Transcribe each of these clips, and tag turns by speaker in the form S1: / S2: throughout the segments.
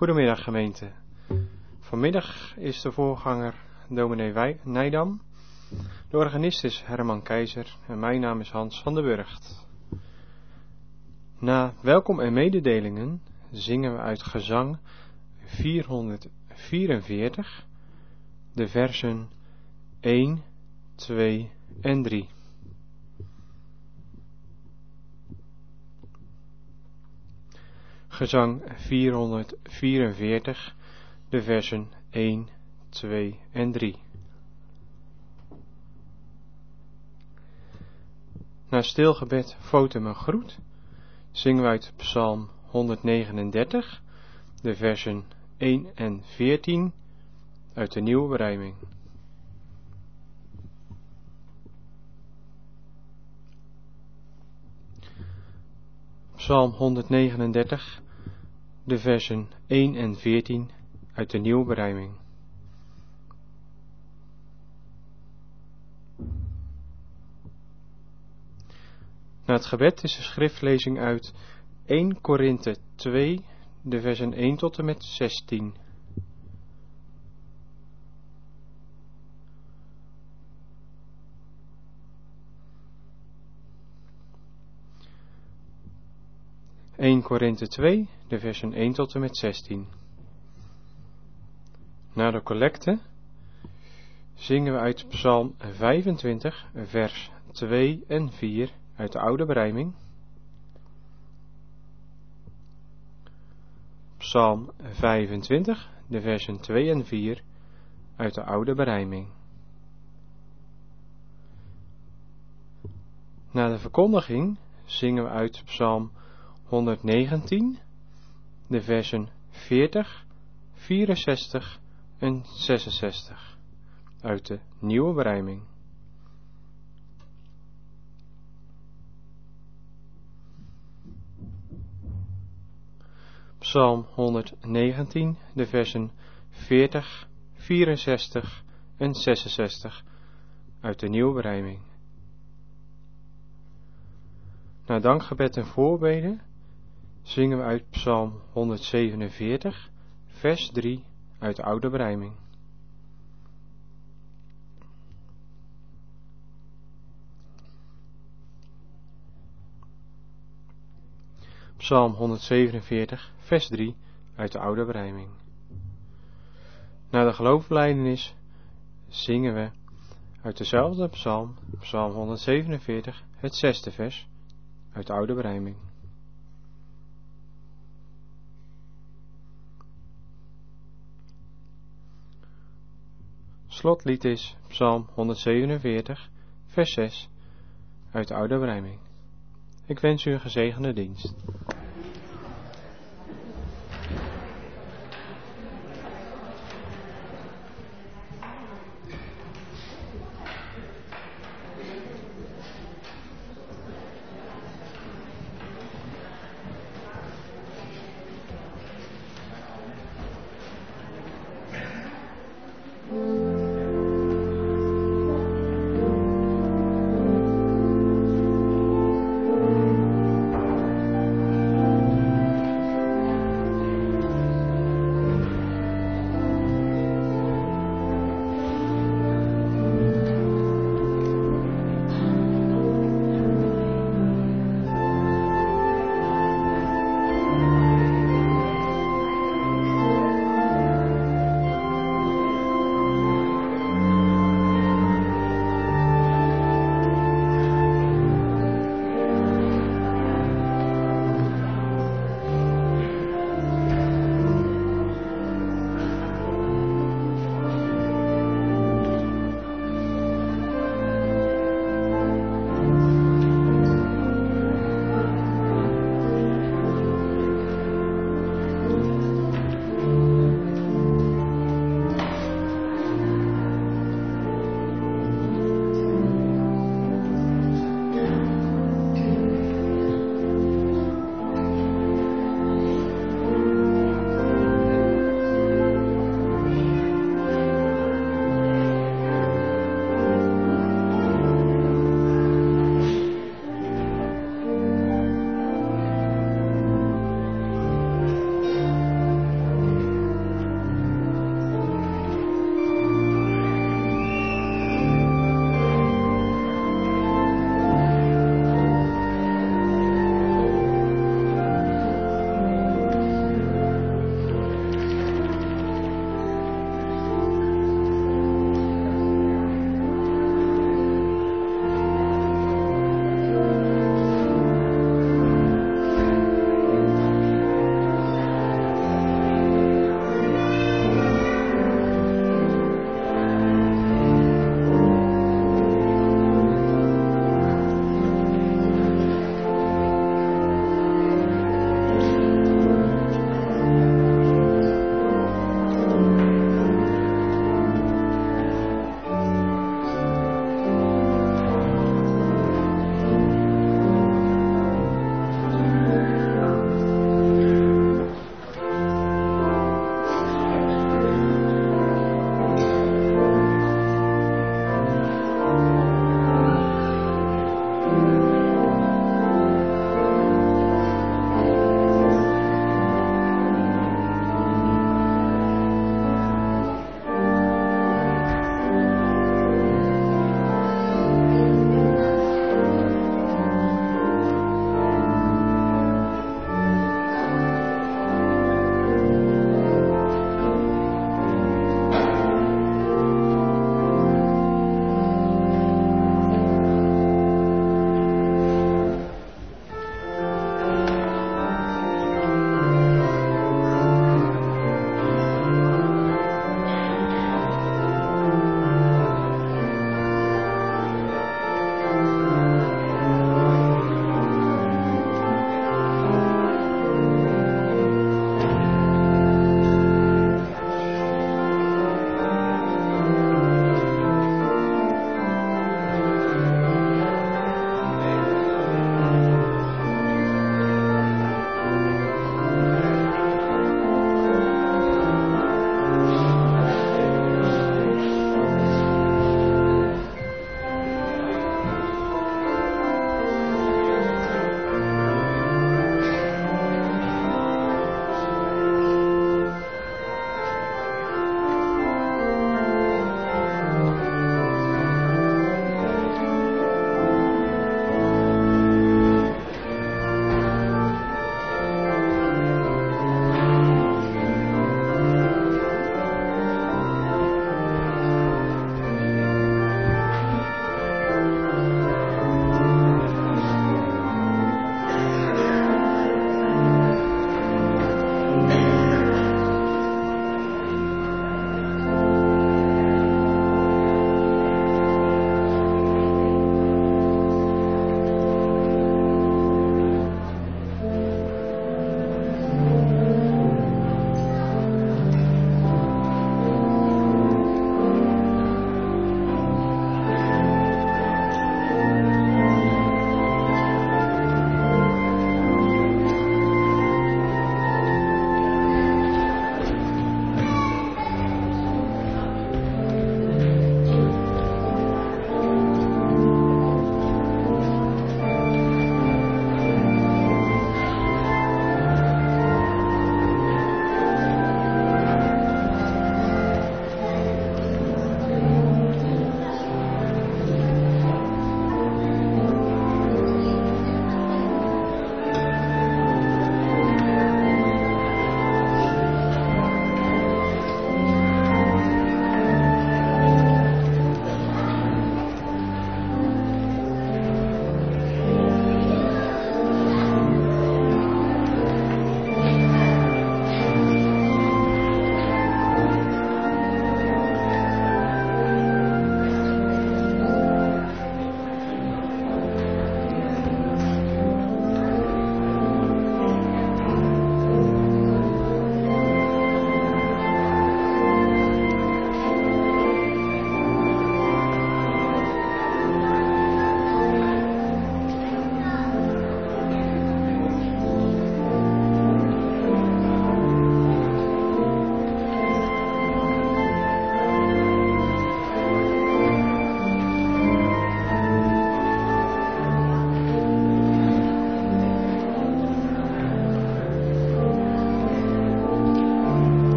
S1: Goedemiddag gemeente. Vanmiddag is de voorganger dominee Nijdam. De organist is Herman Keizer en mijn naam is Hans van der Burgt. Na welkom en mededelingen zingen we uit gezang 444 de versen 1, 2 en 3. Gezang 444, de versen 1, 2 en 3. Na stilgebed Fotum en groet zingen we uit Psalm 139, de versen 1 en 14 uit de Nieuwe Berijming. Psalm 139, de versen 1 en 14 uit de Nieuwe Berijming. Na het gebed is de schriftlezing uit 1 Korinthe 2, de versen 1 tot en met 16. (1 Korinthe 2, de versen 1 tot en met 16). Na de collecte zingen we uit Psalm 25, vers 2 en 4 uit de Oude Berijming. Psalm 25, de versen 2 en 4 uit de Oude Berijming. Na de verkondiging zingen we uit Psalm 119, de versen 40, 64 en 66 uit de Nieuwe Berijming. Psalm 119, de versen 40, 64 en 66 uit de Nieuwe Berijming. Na dankgebed en voorbeden zingen we uit Psalm 147, vers 3 uit de Oude Berijming. Psalm 147, vers 3 uit de Oude Berijming. Na de geloofsbelijdenis zingen we uit dezelfde psalm, Psalm 147, het 6e vers uit de Oude Berijming. Slotlied is Psalm 147, vers 6 uit de Oude Berijming. Ik wens u een gezegende dienst.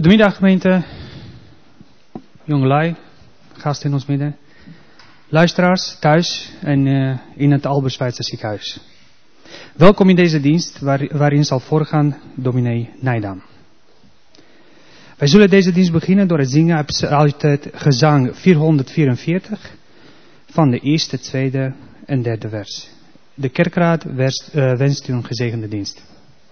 S2: Goedemiddag gemeente, jongelui, gasten in ons midden, luisteraars thuis en in het Albert Schweitzer ziekenhuis. Welkom in deze dienst waarin zal voorgaan dominee Nijdam. Wij zullen deze dienst beginnen door het zingen uit het gezang 444 van de eerste, tweede en derde vers. De kerkraad wenst u een gezegende dienst.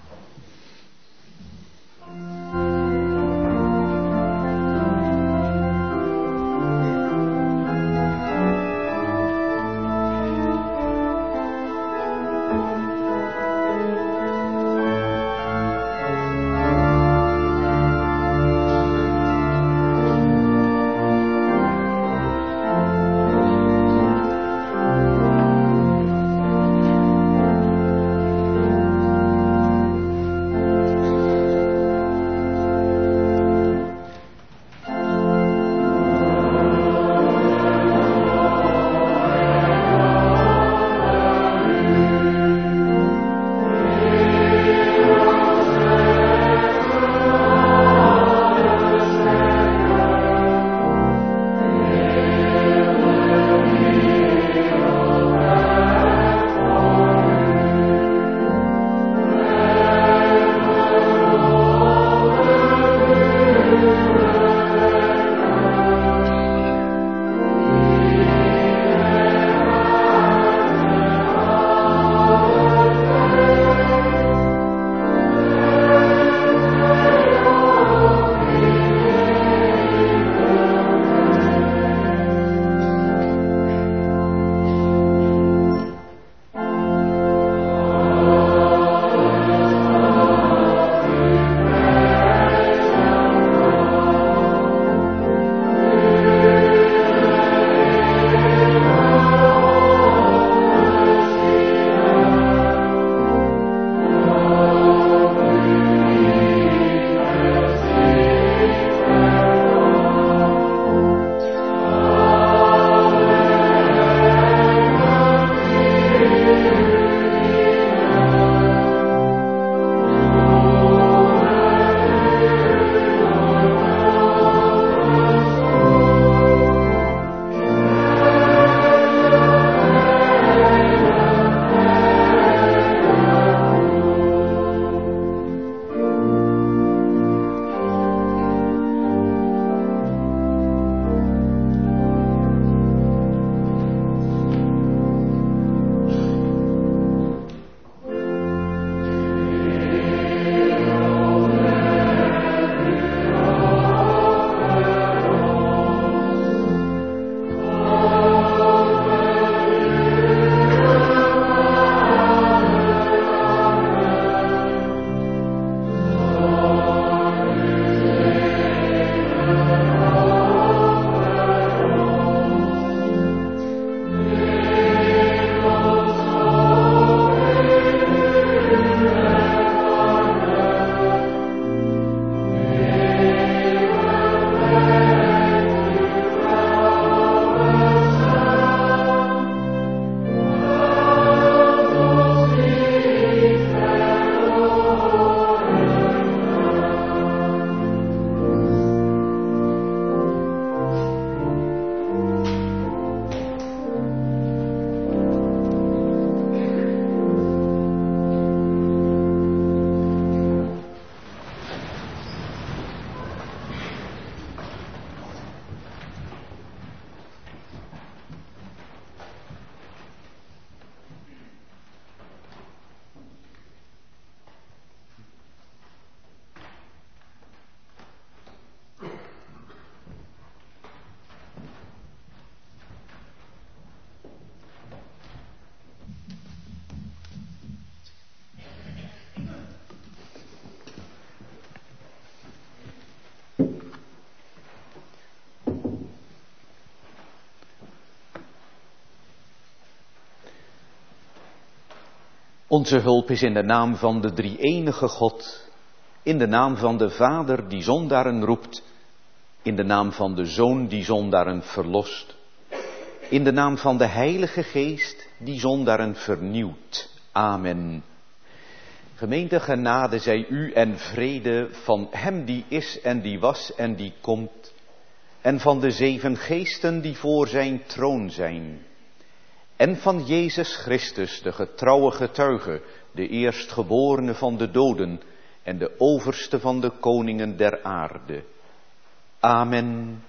S3: Onze hulp is in de naam van de drie-enige God, in de naam van de Vader die zondaren roept, in de naam van de Zoon die zondaren verlost, in de naam van de Heilige Geest die zondaren vernieuwt. Amen. Gemeente, genade zij u en vrede van hem die is en die was en die komt, en van de 7 geesten die voor zijn troon zijn, en van Jezus Christus, de getrouwe getuige, de eerstgeborene van de doden en de overste van de koningen der aarde. Amen.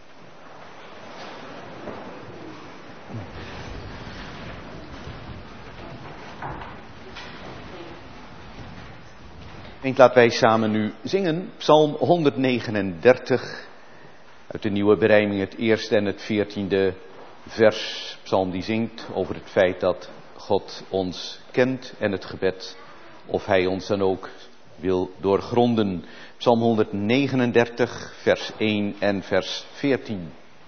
S3: Laten wij samen nu zingen, Psalm 139, uit de nieuwe berijming, het eerste en het 14e vers. Psalm die zingt over het feit dat God ons kent en het gebed, of hij ons dan ook wil doorgronden. Psalm 139, vers 1 en vers 14.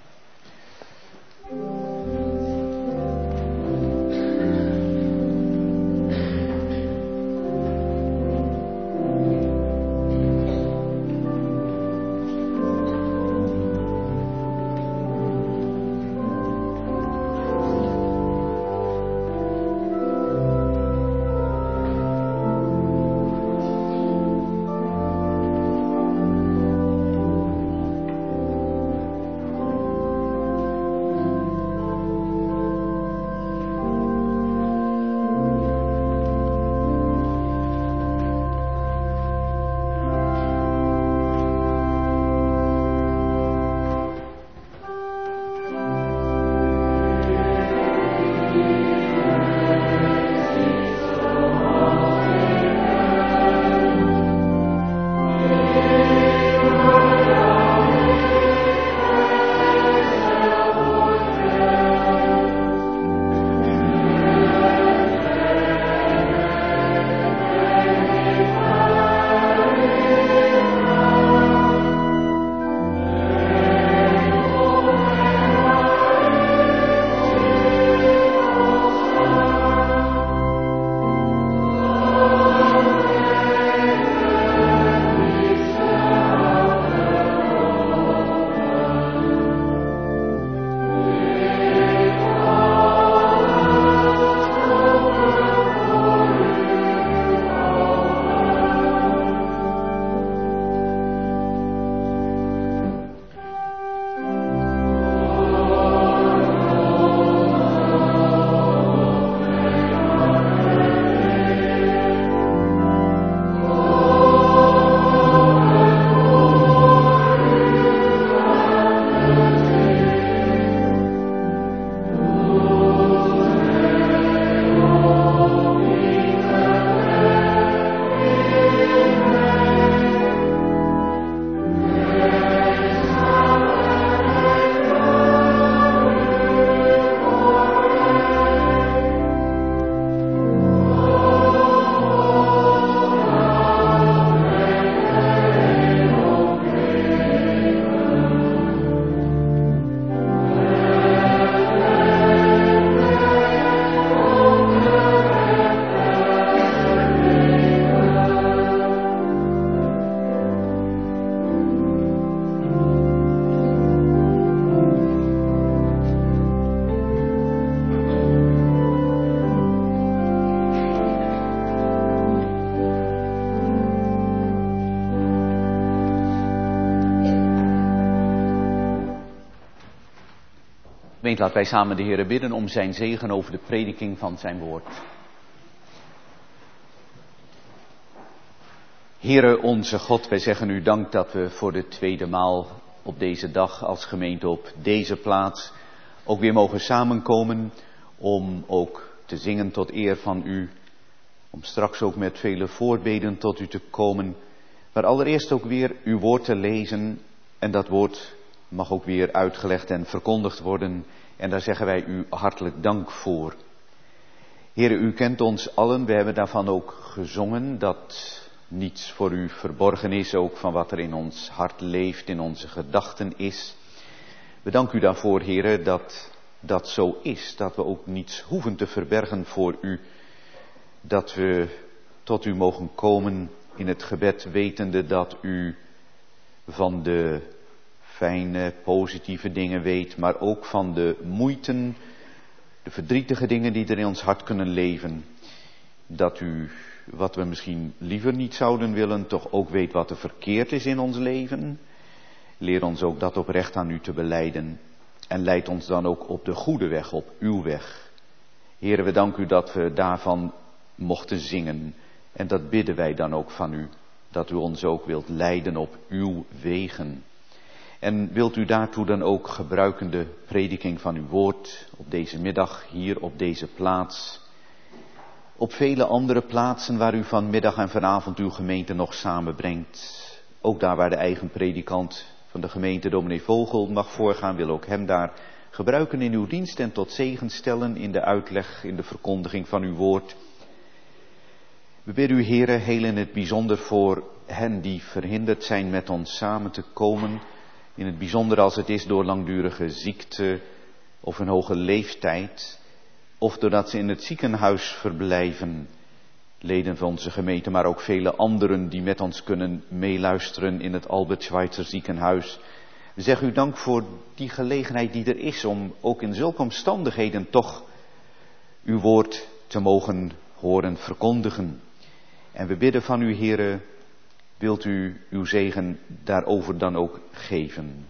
S3: Laten wij samen de Heere bidden om zijn zegen over de prediking van zijn woord. Heere onze God, wij zeggen u dank dat we voor de tweede maal op deze dag als gemeente op deze plaats ook weer mogen samenkomen om ook te zingen tot eer van u. Om straks ook met vele voorbeden tot u te komen. Maar allereerst ook weer uw woord te lezen en dat woord mag ook weer uitgelegd en verkondigd worden. En daar zeggen wij u hartelijk dank voor. Heere, u kent ons allen. We hebben daarvan ook gezongen dat niets voor u verborgen is. Ook van wat er in ons hart leeft, in onze gedachten is. We danken u daarvoor, Heere, dat dat zo is. Dat we ook niets hoeven te verbergen voor u. Dat we tot u mogen komen in het gebed, wetende dat u van de fijne, positieve dingen weet, maar ook van de moeiten, de verdrietige dingen die er in ons hart kunnen leven. dat u, wat we misschien liever niet zouden willen, toch ook weet wat er verkeerd is in ons leven. Leer ons ook dat oprecht aan u te belijden. En leid ons dan ook op de goede weg, op uw weg. Heere, we danken u dat we daarvan mochten zingen. En dat bidden wij dan ook van u. Dat u ons ook wilt leiden op uw wegen. En wilt u daartoe dan ook gebruikende prediking van uw woord op deze middag, hier op deze plaats. Op vele andere plaatsen waar u vanmiddag en vanavond uw gemeente nog samenbrengt. Ook daar waar de eigen predikant van de gemeente, dominee Vogel, mag voorgaan, wil ook hem daar gebruiken in uw dienst en tot zegen stellen in de uitleg, in de verkondiging van uw woord. We bidden u, Heere, heel in het bijzonder voor hen die verhinderd zijn met ons samen te komen. In het bijzonder als het is door langdurige ziekte of een hoge leeftijd. Of doordat ze in het ziekenhuis verblijven. Leden van onze gemeente, maar ook vele anderen die met ons kunnen meeluisteren in het Albert Schweitzer ziekenhuis. We zeggen u dank voor die gelegenheid die er is om ook in zulke omstandigheden toch uw woord te mogen horen verkondigen. En we bidden van u, Heere, wilt u uw zegen daarover dan ook geven.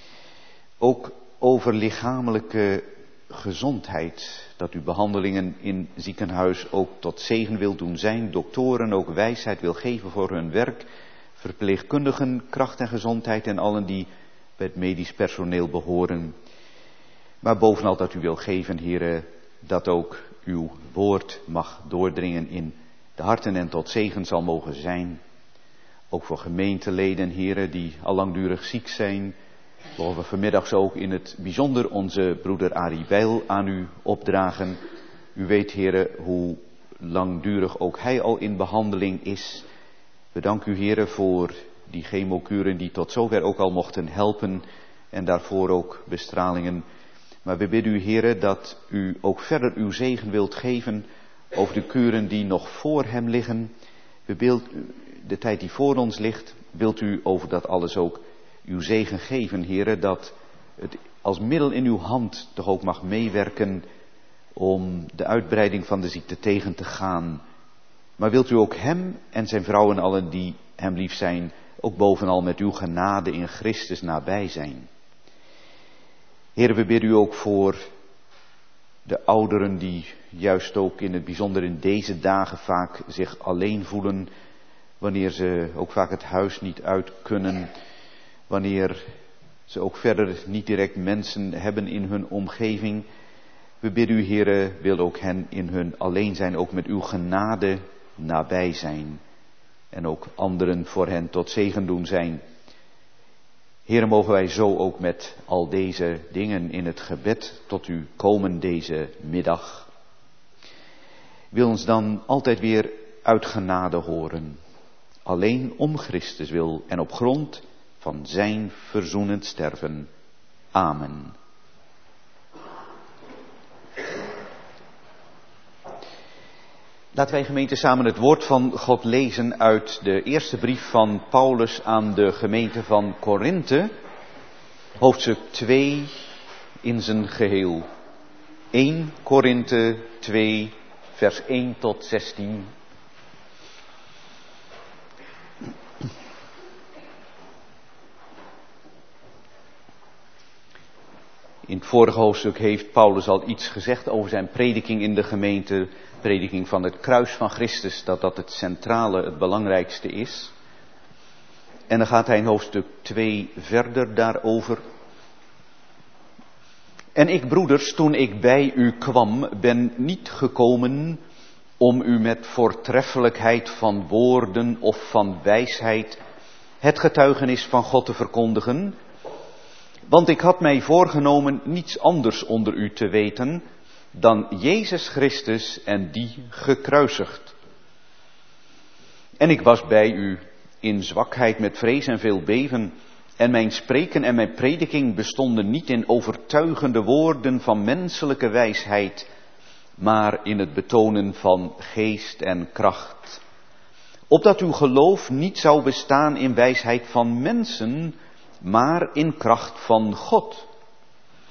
S3: Ook over lichamelijke gezondheid, dat u behandelingen in ziekenhuis ook tot zegen wilt doen zijn, doktoren ook wijsheid wil geven voor hun werk, verpleegkundigen kracht en gezondheid en allen die bij het medisch personeel behoren. Maar bovenal dat u wil geven, Heere, dat ook uw woord mag doordringen in de harten en tot zegen zal mogen zijn. Ook voor gemeenteleden, Heere, die al langdurig ziek zijn. Mogen we vanmiddags ook in het bijzonder onze broeder Arie Weil aan u opdragen. U weet, Heere, hoe langdurig ook hij al in behandeling is. We danken u, Heere, voor die chemokuren die tot zover ook al mochten helpen. En daarvoor ook bestralingen. Maar we bidden u, Heere, dat u ook verder uw zegen wilt geven over de kuren die nog voor hem liggen. De tijd die voor ons ligt, wilt u over dat alles ook uw zegen geven, Heere, dat het als middel in uw hand toch ook mag meewerken om de uitbreiding van de ziekte tegen te gaan. Maar wilt u ook hem en zijn vrouw en allen die hem lief zijn, ook bovenal met uw genade in Christus nabij zijn. Heere, we bidden u ook voor de ouderen die juist ook in het bijzonder in deze dagen vaak zich alleen voelen, wanneer ze ook vaak het huis niet uit kunnen, wanneer ze ook verder niet direct mensen hebben in hun omgeving. We bidden u, Heere, wil ook hen in hun alleen zijn, ook met uw genade nabij zijn. En ook anderen voor hen tot zegen doen zijn. Heere, mogen wij zo ook met al deze dingen in het gebed tot u komen deze middag. Wil ons dan altijd weer uit genade horen. Alleen om Christus wil en op grond van zijn verzoenend sterven. Amen. Laten wij, gemeente, samen het woord van God lezen uit de eerste brief van Paulus aan de gemeente van Korinthe, hoofdstuk 2 in zijn geheel. 1 Korinthe 2, vers 1 tot 16. In het vorige hoofdstuk heeft Paulus al iets gezegd over zijn prediking in de gemeente. Prediking van het kruis van Christus, dat het centrale, het belangrijkste is. En dan gaat hij in hoofdstuk 2 verder daarover. En ik, broeders, toen ik bij u kwam, ben niet gekomen om u met voortreffelijkheid van woorden of van wijsheid het getuigenis van God te verkondigen. Want ik had mij voorgenomen niets anders onder u te weten dan Jezus Christus en die gekruisigd. En ik was bij u in zwakheid met vrees en veel beven. En mijn spreken en mijn prediking bestonden niet in overtuigende woorden van menselijke wijsheid, maar in het betonen van geest en kracht. Opdat uw geloof niet zou bestaan in wijsheid van mensen, maar in kracht van God.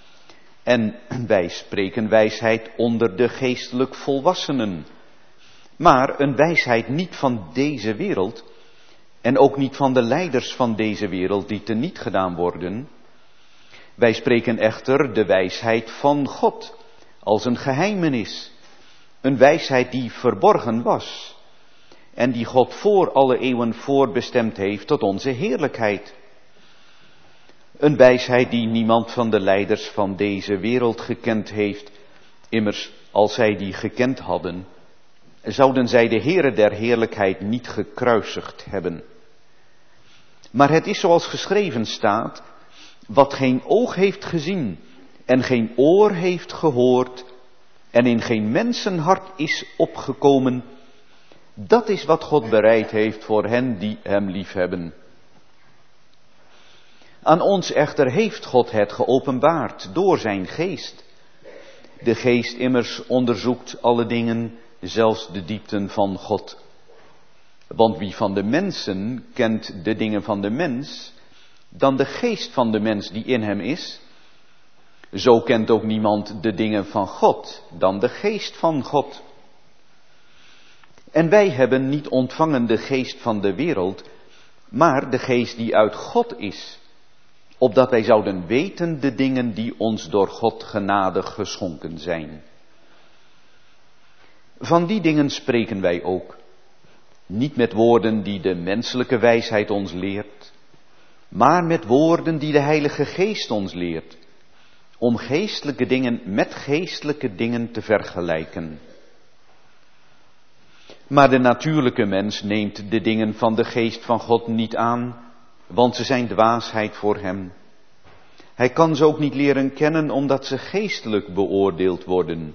S3: En wij spreken wijsheid onder de geestelijk volwassenen. Maar een wijsheid niet van deze wereld en ook niet van de leiders van deze wereld die teniet gedaan worden. Wij spreken echter de wijsheid van God als een geheimenis. Een wijsheid die verborgen was en die God voor alle eeuwen voorbestemd heeft tot onze heerlijkheid. Een wijsheid die niemand van de leiders van deze wereld gekend heeft. Immers, als zij die gekend hadden, zouden zij de Heere der heerlijkheid niet gekruisigd hebben. Maar het is zoals geschreven staat, wat geen oog heeft gezien en geen oor heeft gehoord en in geen mensenhart is opgekomen, dat is wat God bereid heeft voor hen die hem liefhebben. Aan ons echter heeft God het geopenbaard door zijn geest. De geest immers onderzoekt alle dingen, zelfs de diepten van God. Want wie van de mensen kent de dingen van de mens, dan de geest van de mens die in hem is? Zo kent ook niemand de dingen van God, dan de geest van God. En wij hebben niet ontvangen de geest van de wereld, maar de geest die uit God is, opdat wij zouden weten de dingen die ons door God genadig geschonken zijn. Van die dingen spreken wij ook, niet met woorden die de menselijke wijsheid ons leert, maar met woorden die de Heilige Geest ons leert, om geestelijke dingen met geestelijke dingen te vergelijken. Maar de natuurlijke mens neemt de dingen van de geest van God niet aan, want ze zijn dwaasheid voor hem. Hij kan ze ook niet leren kennen, omdat ze geestelijk beoordeeld worden.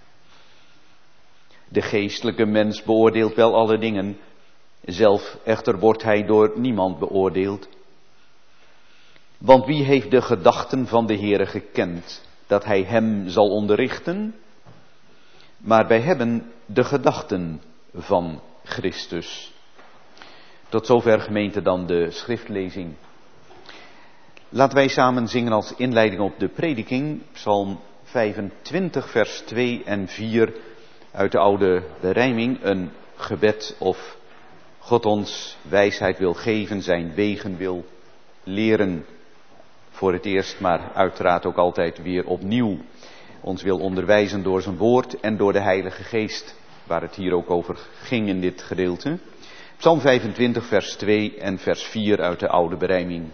S3: De geestelijke mens beoordeelt wel alle dingen, zelf echter wordt hij door niemand beoordeeld. Want wie heeft de gedachten van de Heere gekend, dat hij hem zal onderrichten? Maar wij hebben de gedachten van Christus. Tot zover, gemeente, dan de schriftlezing. Laten wij samen zingen als inleiding op de prediking, Psalm 25, vers 2 en 4 uit de oude berijming, een gebed of God ons wijsheid wil geven, zijn wegen wil leren. Voor het eerst, maar uiteraard ook altijd weer opnieuw. Ons wil onderwijzen door zijn woord en door de Heilige Geest, waar het hier ook over ging in dit gedeelte. Psalm 25, vers 2 en vers 4 uit de oude berijming.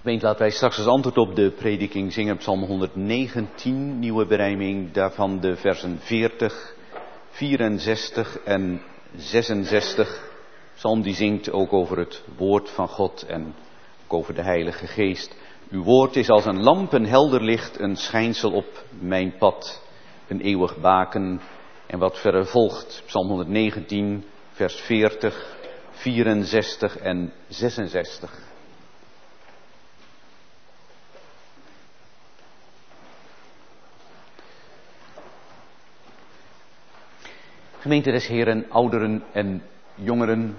S3: Gemeente, laten wij straks als antwoord op de prediking zingen Psalm 119, nieuwe berijming, daarvan de versen 40, 64 en 66. Psalm die zingt ook over het woord van God en ook over de Heilige Geest. Uw woord is als een lamp, een helder licht, een schijnsel op mijn pad, een eeuwig baken. En wat verder volgt, Psalm 119, vers 40, 64 en 66. Gemeente des Heren, ouderen en jongeren.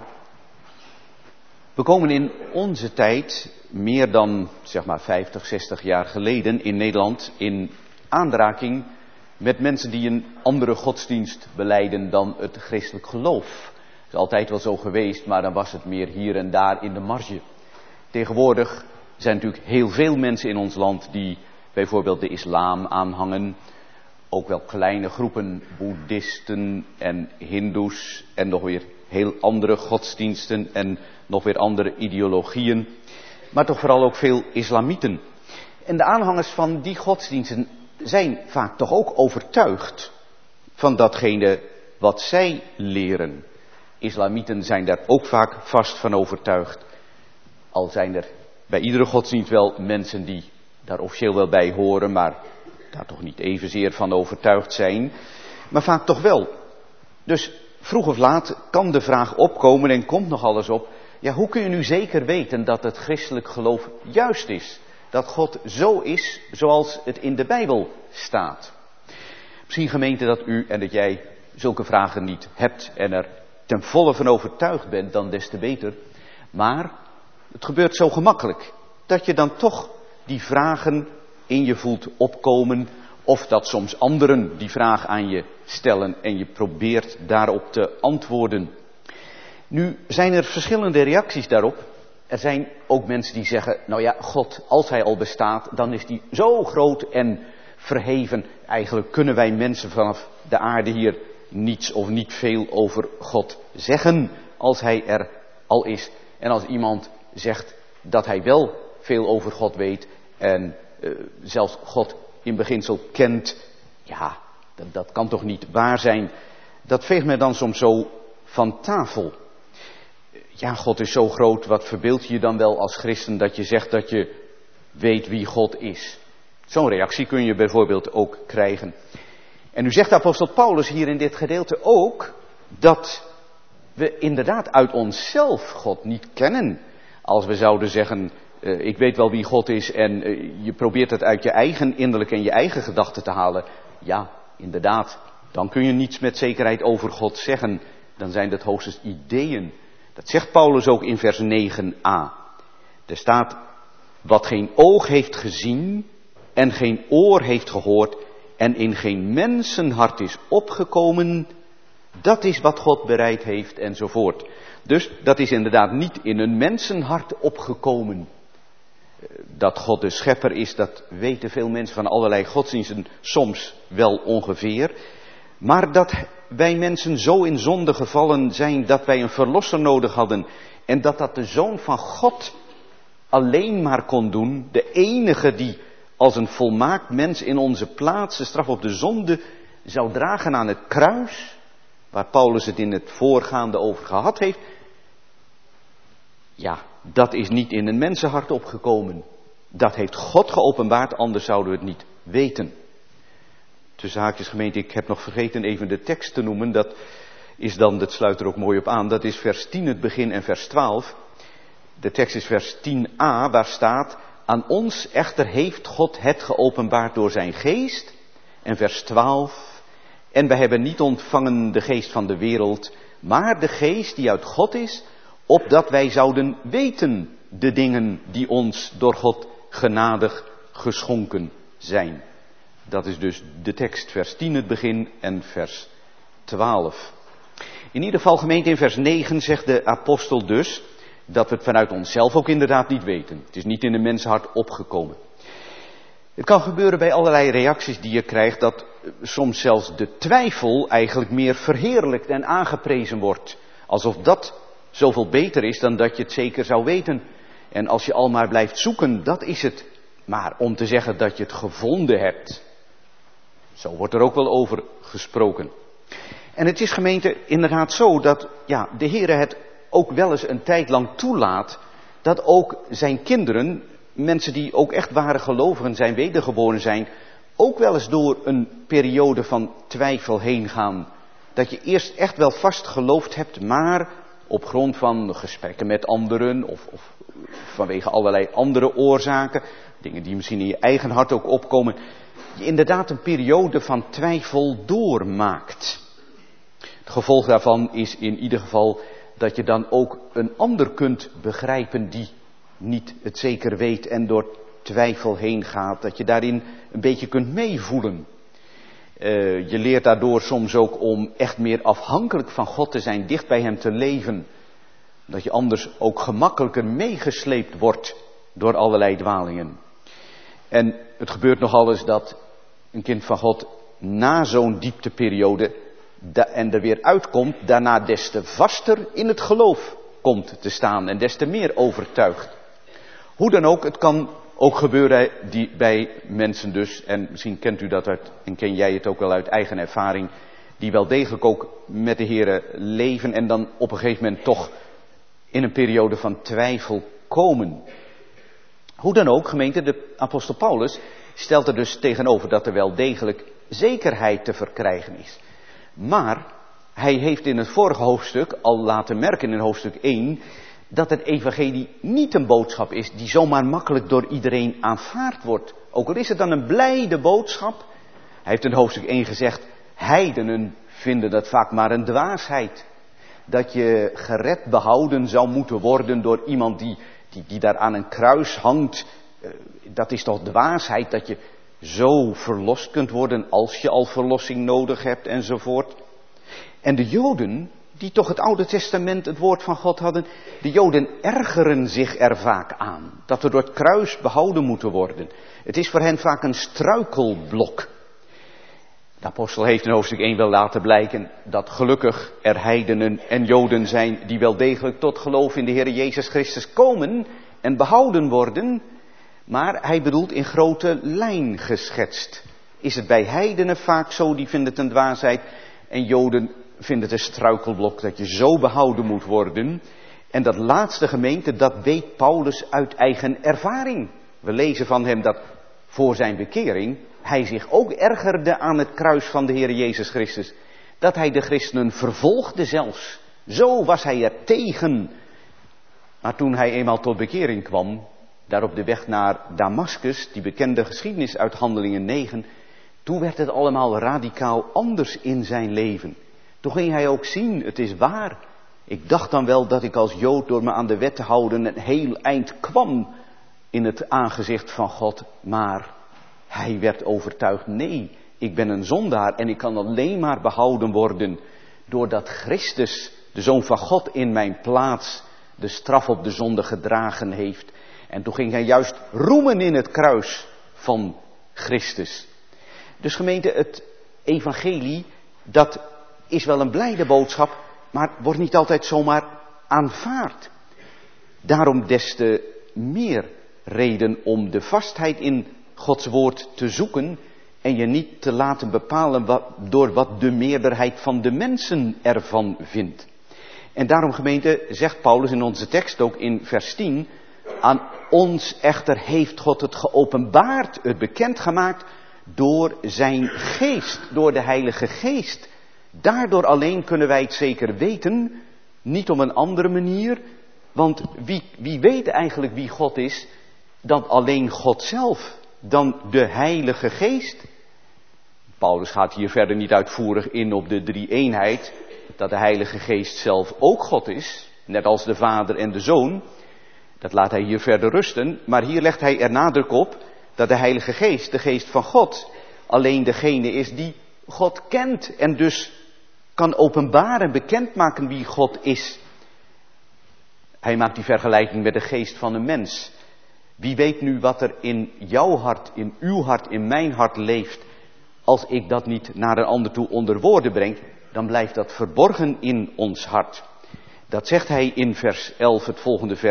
S3: We komen in onze tijd, meer dan 50, 60 jaar geleden in Nederland, in aanraking met mensen die een andere godsdienst belijden dan het christelijk geloof. Dat is altijd wel zo geweest, maar dan was het meer hier en daar in de marge. Tegenwoordig zijn natuurlijk heel veel mensen in ons land die bijvoorbeeld de islam aanhangen. Ook wel kleine groepen boeddhisten en hindoes en nog weer heel andere godsdiensten en nog weer andere ideologieën. Maar toch vooral ook veel islamieten. En de aanhangers van die godsdiensten zijn vaak toch ook overtuigd van datgene wat zij leren. Islamieten zijn daar ook vaak vast van overtuigd. Al zijn er bij iedere godsdienst wel mensen die daar officieel wel bij horen, maar daar toch niet evenzeer van overtuigd zijn. Maar vaak toch wel. Dus vroeg of laat kan de vraag opkomen en komt nog alles op. Ja, hoe kun je nu zeker weten dat het christelijk geloof juist is? Dat God zo is zoals het in de Bijbel staat. Misschien gemeente dat u en dat jij zulke vragen niet hebt en er ten volle van overtuigd bent, dan des te beter. Maar het gebeurt zo gemakkelijk dat je dan toch die vragen in je voelt opkomen. Of dat soms anderen die vraag aan je stellen en je probeert daarop te antwoorden. Nu zijn er verschillende reacties daarop. Er zijn ook mensen die zeggen, nou ja, God, als hij al bestaat, dan is hij zo groot en verheven. Eigenlijk kunnen wij mensen vanaf de aarde hier niets of niet veel over God zeggen, als hij er al is. En als iemand zegt dat hij wel veel over God weet en zelfs God in beginsel kent, ja, dat kan toch niet waar zijn. Dat veegt men dan soms zo van tafel. Ja, God is zo groot, wat verbeeld je dan wel als christen dat je zegt dat je weet wie God is? Zo'n reactie kun je bijvoorbeeld ook krijgen. En nu zegt apostel Paulus hier in dit gedeelte ook dat we inderdaad uit onszelf God niet kennen. Als we zouden zeggen, ik weet wel wie God is en je probeert het uit je eigen innerlijk en je eigen gedachten te halen. Ja, inderdaad, dan kun je niets met zekerheid over God zeggen. Dan zijn dat hoogstens ideeën. Dat zegt Paulus ook in vers 9a. Er staat, wat geen oog heeft gezien en geen oor heeft gehoord en in geen mensenhart is opgekomen, dat is wat God bereid heeft enzovoort. Dus dat is inderdaad niet in een mensenhart opgekomen. Dat God de schepper is, dat weten veel mensen van allerlei godsdiensten soms wel ongeveer. Maar dat wij mensen zo in zonde gevallen zijn dat wij een verlosser nodig hadden. En dat de Zoon van God alleen maar kon doen. De enige die als een volmaakt mens in onze plaats de straf op de zonde zou dragen aan het kruis. Waar Paulus het in het voorgaande over gehad heeft. Ja, dat is niet in een mensenhart opgekomen. Dat heeft God geopenbaard, anders zouden we het niet weten. Tussen haakjes gemeente, ik heb nog vergeten even de tekst te noemen. Dat is dan, dat sluit er ook mooi op aan. Dat is vers 10 het begin en vers 12. De tekst is vers 10a, waar staat, aan ons echter heeft God het geopenbaard door zijn geest. En vers 12, en wij hebben niet ontvangen de geest van de wereld, maar de geest die uit God is, opdat wij zouden weten de dingen die ons door God genadig geschonken zijn. Dat is dus de tekst, vers 10 het begin en vers 12. In ieder geval gemeente in vers 9 zegt de apostel dus dat we het vanuit onszelf ook inderdaad niet weten. Het is niet in de mensenhart opgekomen. Het kan gebeuren bij allerlei reacties die je krijgt dat soms zelfs de twijfel eigenlijk meer verheerlijkt en aangeprezen wordt. Alsof dat zoveel beter is dan dat je het zeker zou weten. En als je al maar blijft zoeken, dat is het. Maar om te zeggen dat je het gevonden hebt, zo wordt er ook wel over gesproken. En het is, gemeente, inderdaad zo dat de Heere het ook wel eens een tijd lang toelaat dat ook zijn kinderen, mensen die ook echt ware gelovigen zijn, wedergeboren zijn, ook wel eens door een periode van twijfel heen gaan. Dat je eerst echt wel vast geloofd hebt, maar op grond van gesprekken met anderen of vanwege allerlei andere oorzaken, dingen die misschien in je eigen hart ook opkomen, je inderdaad een periode van twijfel doormaakt. Het gevolg daarvan is in ieder geval dat je dan ook een ander kunt begrijpen die niet het zeker weet en door twijfel heen gaat. Dat je daarin een beetje kunt meevoelen. Je leert daardoor soms ook om echt meer afhankelijk van God te zijn, dicht bij hem te leven. Dat je anders ook gemakkelijker meegesleept wordt door allerlei dwalingen. En het gebeurt nogal eens dat een kind van God na zo'n diepteperiode en er weer uitkomt, daarna des te vaster in het geloof komt te staan en des te meer overtuigd. Hoe dan ook, het kan ook gebeuren bij mensen dus, en misschien kent u dat en ken jij het ook wel uit eigen ervaring, die wel degelijk ook met de Heere leven en dan op een gegeven moment toch in een periode van twijfel komen. Hoe dan ook, gemeente, de apostel Paulus stelt er dus tegenover dat er wel degelijk zekerheid te verkrijgen is. Maar hij heeft in het vorige hoofdstuk al laten merken in hoofdstuk 1... dat het evangelie niet een boodschap is die zomaar makkelijk door iedereen aanvaard wordt. Ook al is het dan een blijde boodschap. Hij heeft in hoofdstuk 1 gezegd, heidenen vinden dat vaak maar een dwaasheid. Dat je gered behouden zou moeten worden door iemand die daar aan een kruis hangt. Dat is toch dwaasheid dat je zo verlost kunt worden als je al verlossing nodig hebt enzovoort. En de Joden, die toch het Oude Testament het woord van God hadden, de Joden ergeren zich er vaak aan. Dat we door het kruis behouden moeten worden. Het is voor hen vaak een struikelblok. De apostel heeft in hoofdstuk 1 wel laten blijken dat gelukkig er heidenen en Joden zijn die wel degelijk tot geloof in de Heer Jezus Christus komen en behouden worden. Maar hij bedoelt in grote lijn geschetst. Is het bij heidenen vaak zo, die vinden het een dwaasheid, en Joden vinden het een struikelblok dat je zo behouden moet worden. En dat laatste, gemeente, dat weet Paulus uit eigen ervaring. We lezen van hem dat voor zijn bekering hij zich ook ergerde aan het kruis van de Heer Jezus Christus. Dat hij de christenen vervolgde zelfs. Zo was hij er tegen. Maar toen hij eenmaal tot bekering kwam, daar op de weg naar Damaskus, die bekende geschiedenis uit Handelingen 9, toen werd het allemaal radicaal anders in zijn leven. Toen ging hij ook zien, het is waar. Ik dacht dan wel dat ik als Jood door me aan de wet te houden een heel eind kwam in het aangezicht van God. Maar hij werd overtuigd, nee, ik ben een zondaar en ik kan alleen maar behouden worden doordat Christus, de Zoon van God, in mijn plaats de straf op de zonde gedragen heeft. En toen ging hij juist roemen in het kruis van Christus. Dus gemeente, het evangelie, dat is wel een blijde boodschap, maar wordt niet altijd zomaar aanvaard. Daarom des te meer reden om de vastheid in Gods woord te zoeken en je niet te laten bepalen door wat de meerderheid van de mensen ervan vindt. En daarom, gemeente, zegt Paulus in onze tekst ook in vers 10, aan ons echter heeft God het geopenbaard, het bekendgemaakt door zijn geest, door de Heilige Geest. Daardoor alleen kunnen wij het zeker weten, niet op een andere manier, want wie weet eigenlijk wie God is dan alleen God zelf, dan de Heilige Geest. Paulus gaat hier verder niet uitvoerig in op de drie-eenheid, dat de Heilige Geest zelf ook God is, net als de Vader en de Zoon. Dat laat hij hier verder rusten, maar hier legt hij er nadruk op dat de Heilige Geest, de Geest van God, alleen degene is die God kent en dus kan openbaren, bekendmaken wie God is. Hij maakt die vergelijking met de geest van een mens. Wie weet nu wat er in jouw hart, in uw hart, in mijn hart leeft, als ik dat niet naar een ander toe onder woorden breng, dan blijft dat verborgen in ons hart. Dat zegt hij in vers 11, het volgende vers.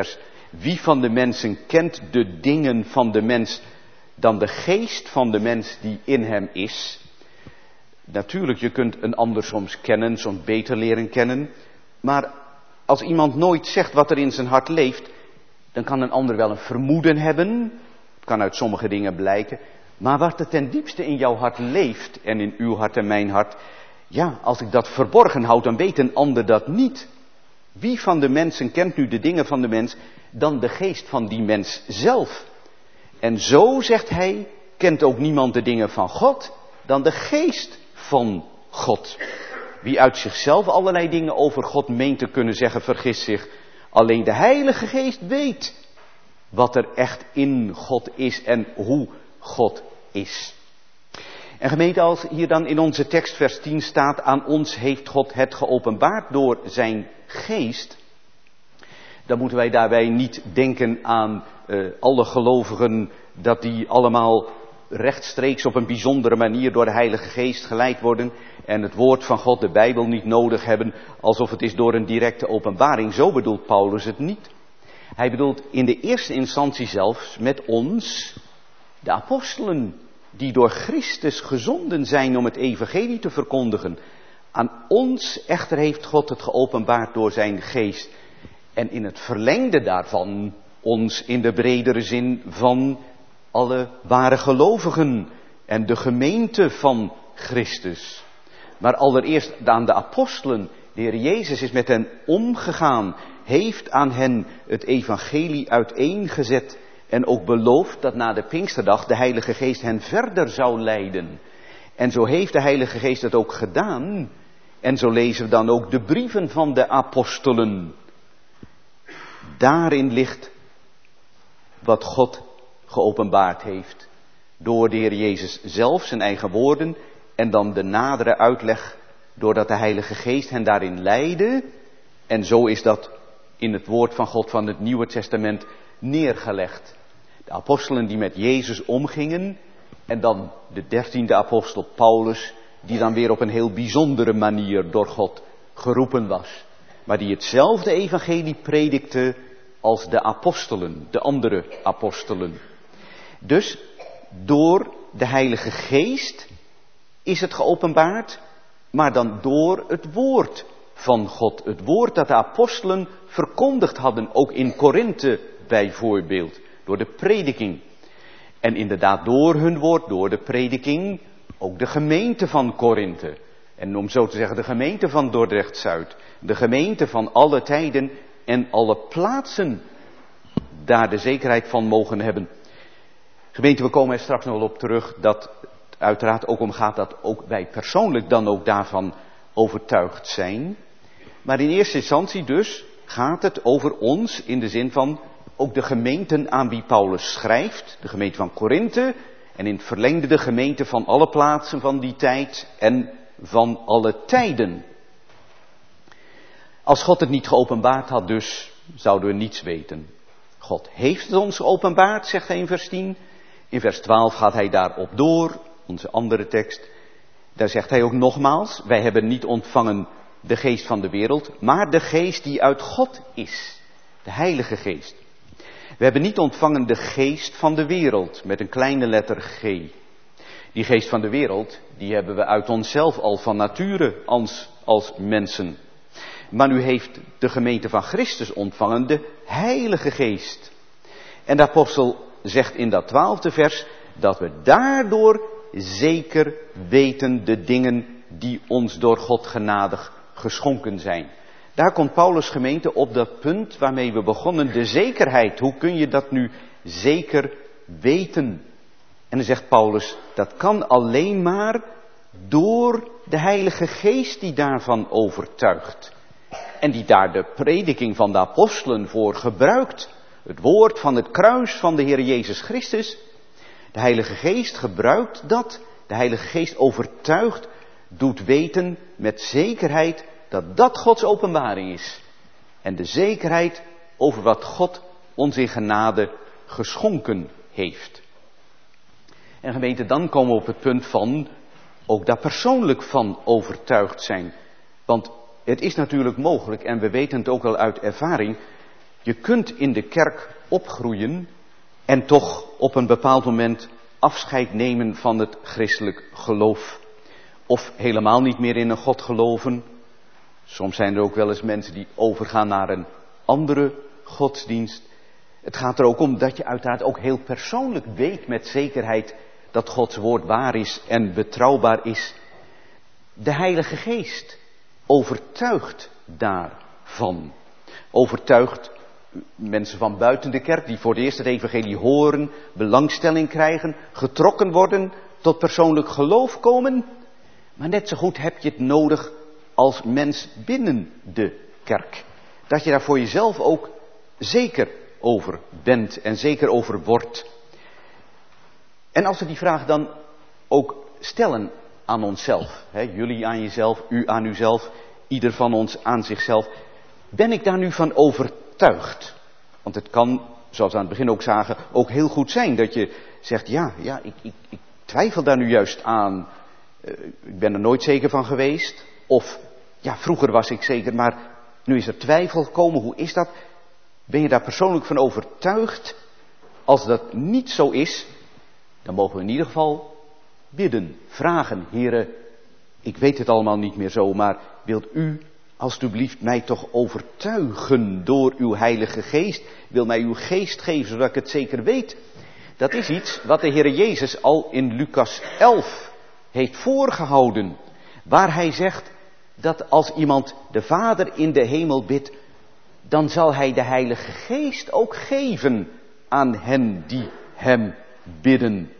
S3: Wie van de mensen kent de dingen van de mens dan de geest van de mens die in hem is? Natuurlijk, je kunt een ander soms kennen, soms beter leren kennen. Maar als iemand nooit zegt wat er in zijn hart leeft, dan kan een ander wel een vermoeden hebben. Het kan uit sommige dingen blijken. Maar wat er ten diepste in jouw hart leeft, en in uw hart en mijn hart, ja, als ik dat verborgen houd, dan weet een ander dat niet. Wie van de mensen kent nu de dingen van de mens dan de geest van die mens zelf? En zo, zegt hij, kent ook niemand de dingen van God dan de geest van God. Wie uit zichzelf allerlei dingen over God meent te kunnen zeggen, vergist zich. Alleen de Heilige Geest weet wat er echt in God is en hoe God is. En gemeente, als hier dan in onze tekst vers 10 staat, aan ons heeft God het geopenbaard door zijn geest, dan moeten wij daarbij niet denken aan alle gelovigen, dat die allemaal rechtstreeks op een bijzondere manier door de Heilige Geest geleid worden en het woord van God, de Bijbel, niet nodig hebben, alsof het is door een directe openbaring. Zo bedoelt Paulus het niet. Hij bedoelt in de eerste instantie zelfs met ons, de apostelen, die door Christus gezonden zijn om het evangelie te verkondigen. Aan ons echter heeft God het geopenbaard door zijn geest. En in het verlengde daarvan, ons in de bredere zin van alle ware gelovigen en de gemeente van Christus. Maar allereerst aan de apostelen. De Heer Jezus is met hen omgegaan, heeft aan hen het evangelie uiteengezet en ook beloofd dat na de Pinksterdag de Heilige Geest hen verder zou leiden. En zo heeft de Heilige Geest het ook gedaan. En zo lezen we dan ook de brieven van de apostelen. Daarin ligt wat God geopenbaard heeft. Door de Heer Jezus zelf, zijn eigen woorden, en dan de nadere uitleg, doordat de Heilige Geest hen daarin leidde. En zo is dat in het woord van God van het Nieuwe Testament neergelegd. De apostelen die met Jezus omgingen, en dan de 13e apostel Paulus, die dan weer op een heel bijzondere manier door God geroepen was. Maar die hetzelfde evangelie predikte als de apostelen, de andere apostelen. Dus door de Heilige Geest is het geopenbaard, maar dan door het woord van God. Het woord dat de apostelen verkondigd hadden, ook in Korinthe bijvoorbeeld, door de prediking. En inderdaad door hun woord, door de prediking, ook de gemeente van Korinthe. En om zo te zeggen, de gemeente van Dordrecht-Zuid. De gemeente van alle tijden en alle plaatsen daar de zekerheid van mogen hebben. Gemeente, we komen er straks nog wel op terug dat het uiteraard ook om gaat dat ook wij persoonlijk dan ook daarvan overtuigd zijn. Maar in eerste instantie dus gaat het over ons in de zin van ook de gemeenten aan wie Paulus schrijft. De gemeente van Korinthe en in het verlengde de gemeente van alle plaatsen van die tijd en van alle tijden. Als God het niet geopenbaard had dus, zouden we niets weten. God heeft het ons geopenbaard, zegt hij in vers 10. In vers 12 gaat hij daarop door, onze andere tekst. Daar zegt hij ook nogmaals, wij hebben niet ontvangen de geest van de wereld, maar de geest die uit God is. De Heilige Geest. We hebben niet ontvangen de geest van de wereld, met een kleine letter G. Die geest van de wereld, die hebben we uit onszelf al van nature als mensen. Maar nu heeft de gemeente van Christus ontvangen de Heilige Geest. En de apostel zegt in dat 12e vers dat we daardoor zeker weten de dingen die ons door God genadig geschonken zijn. Daar komt Paulus gemeente op dat punt waarmee we begonnen, de zekerheid. Hoe kun je dat nu zeker weten? En dan zegt Paulus, dat kan alleen maar door de Heilige Geest die daarvan overtuigt. En die daar de prediking van de apostelen voor gebruikt. Het woord van het kruis van de Heer Jezus Christus. De Heilige Geest gebruikt dat. De Heilige Geest overtuigt, doet weten met zekerheid dat dat Gods openbaring is. En de zekerheid over wat God ons in genade geschonken heeft. En gemeente, dan komen we op het punt van ook daar persoonlijk van overtuigd zijn. Want het is natuurlijk mogelijk, en we weten het ook al uit ervaring, Je kunt in de kerk opgroeien en toch op een bepaald moment afscheid nemen van het christelijk geloof. Of helemaal niet meer in een God geloven. Soms zijn er ook wel eens mensen die overgaan naar een andere godsdienst. Het gaat er ook om dat je uiteraard ook heel persoonlijk weet met zekerheid dat Gods woord waar is en betrouwbaar is. De Heilige Geest overtuigt daarvan. Overtuigt mensen van buiten de kerk die voor het eerst het evangelie horen, belangstelling krijgen, getrokken worden, tot persoonlijk geloof komen. Maar net zo goed heb je het nodig als mens binnen de kerk. Dat je daar voor jezelf ook zeker over bent en zeker over wordt. En als we die vraag dan ook stellen aan onszelf, jullie aan jezelf, u aan uzelf, ieder van ons aan zichzelf, ben ik daar nu van overtuigd? Want het kan, zoals we aan het begin ook zagen, ook heel goed zijn dat je zegt, ik twijfel daar nu juist aan. Ik ben er nooit zeker van geweest. Of, vroeger was ik zeker, maar nu is er twijfel gekomen. Hoe is dat? Ben je daar persoonlijk van overtuigd? Als dat niet zo is, dan mogen we in ieder geval bidden, vragen. Here, ik weet het allemaal niet meer zo, maar wilt u alstublieft mij toch overtuigen door uw Heilige Geest? Wil mij uw geest geven, zodat ik het zeker weet? Dat is iets wat de Heere Jezus al in Lucas 11 heeft voorgehouden. Waar hij zegt dat als iemand de Vader in de hemel bidt, dan zal hij de Heilige Geest ook geven aan hen die hem bidden.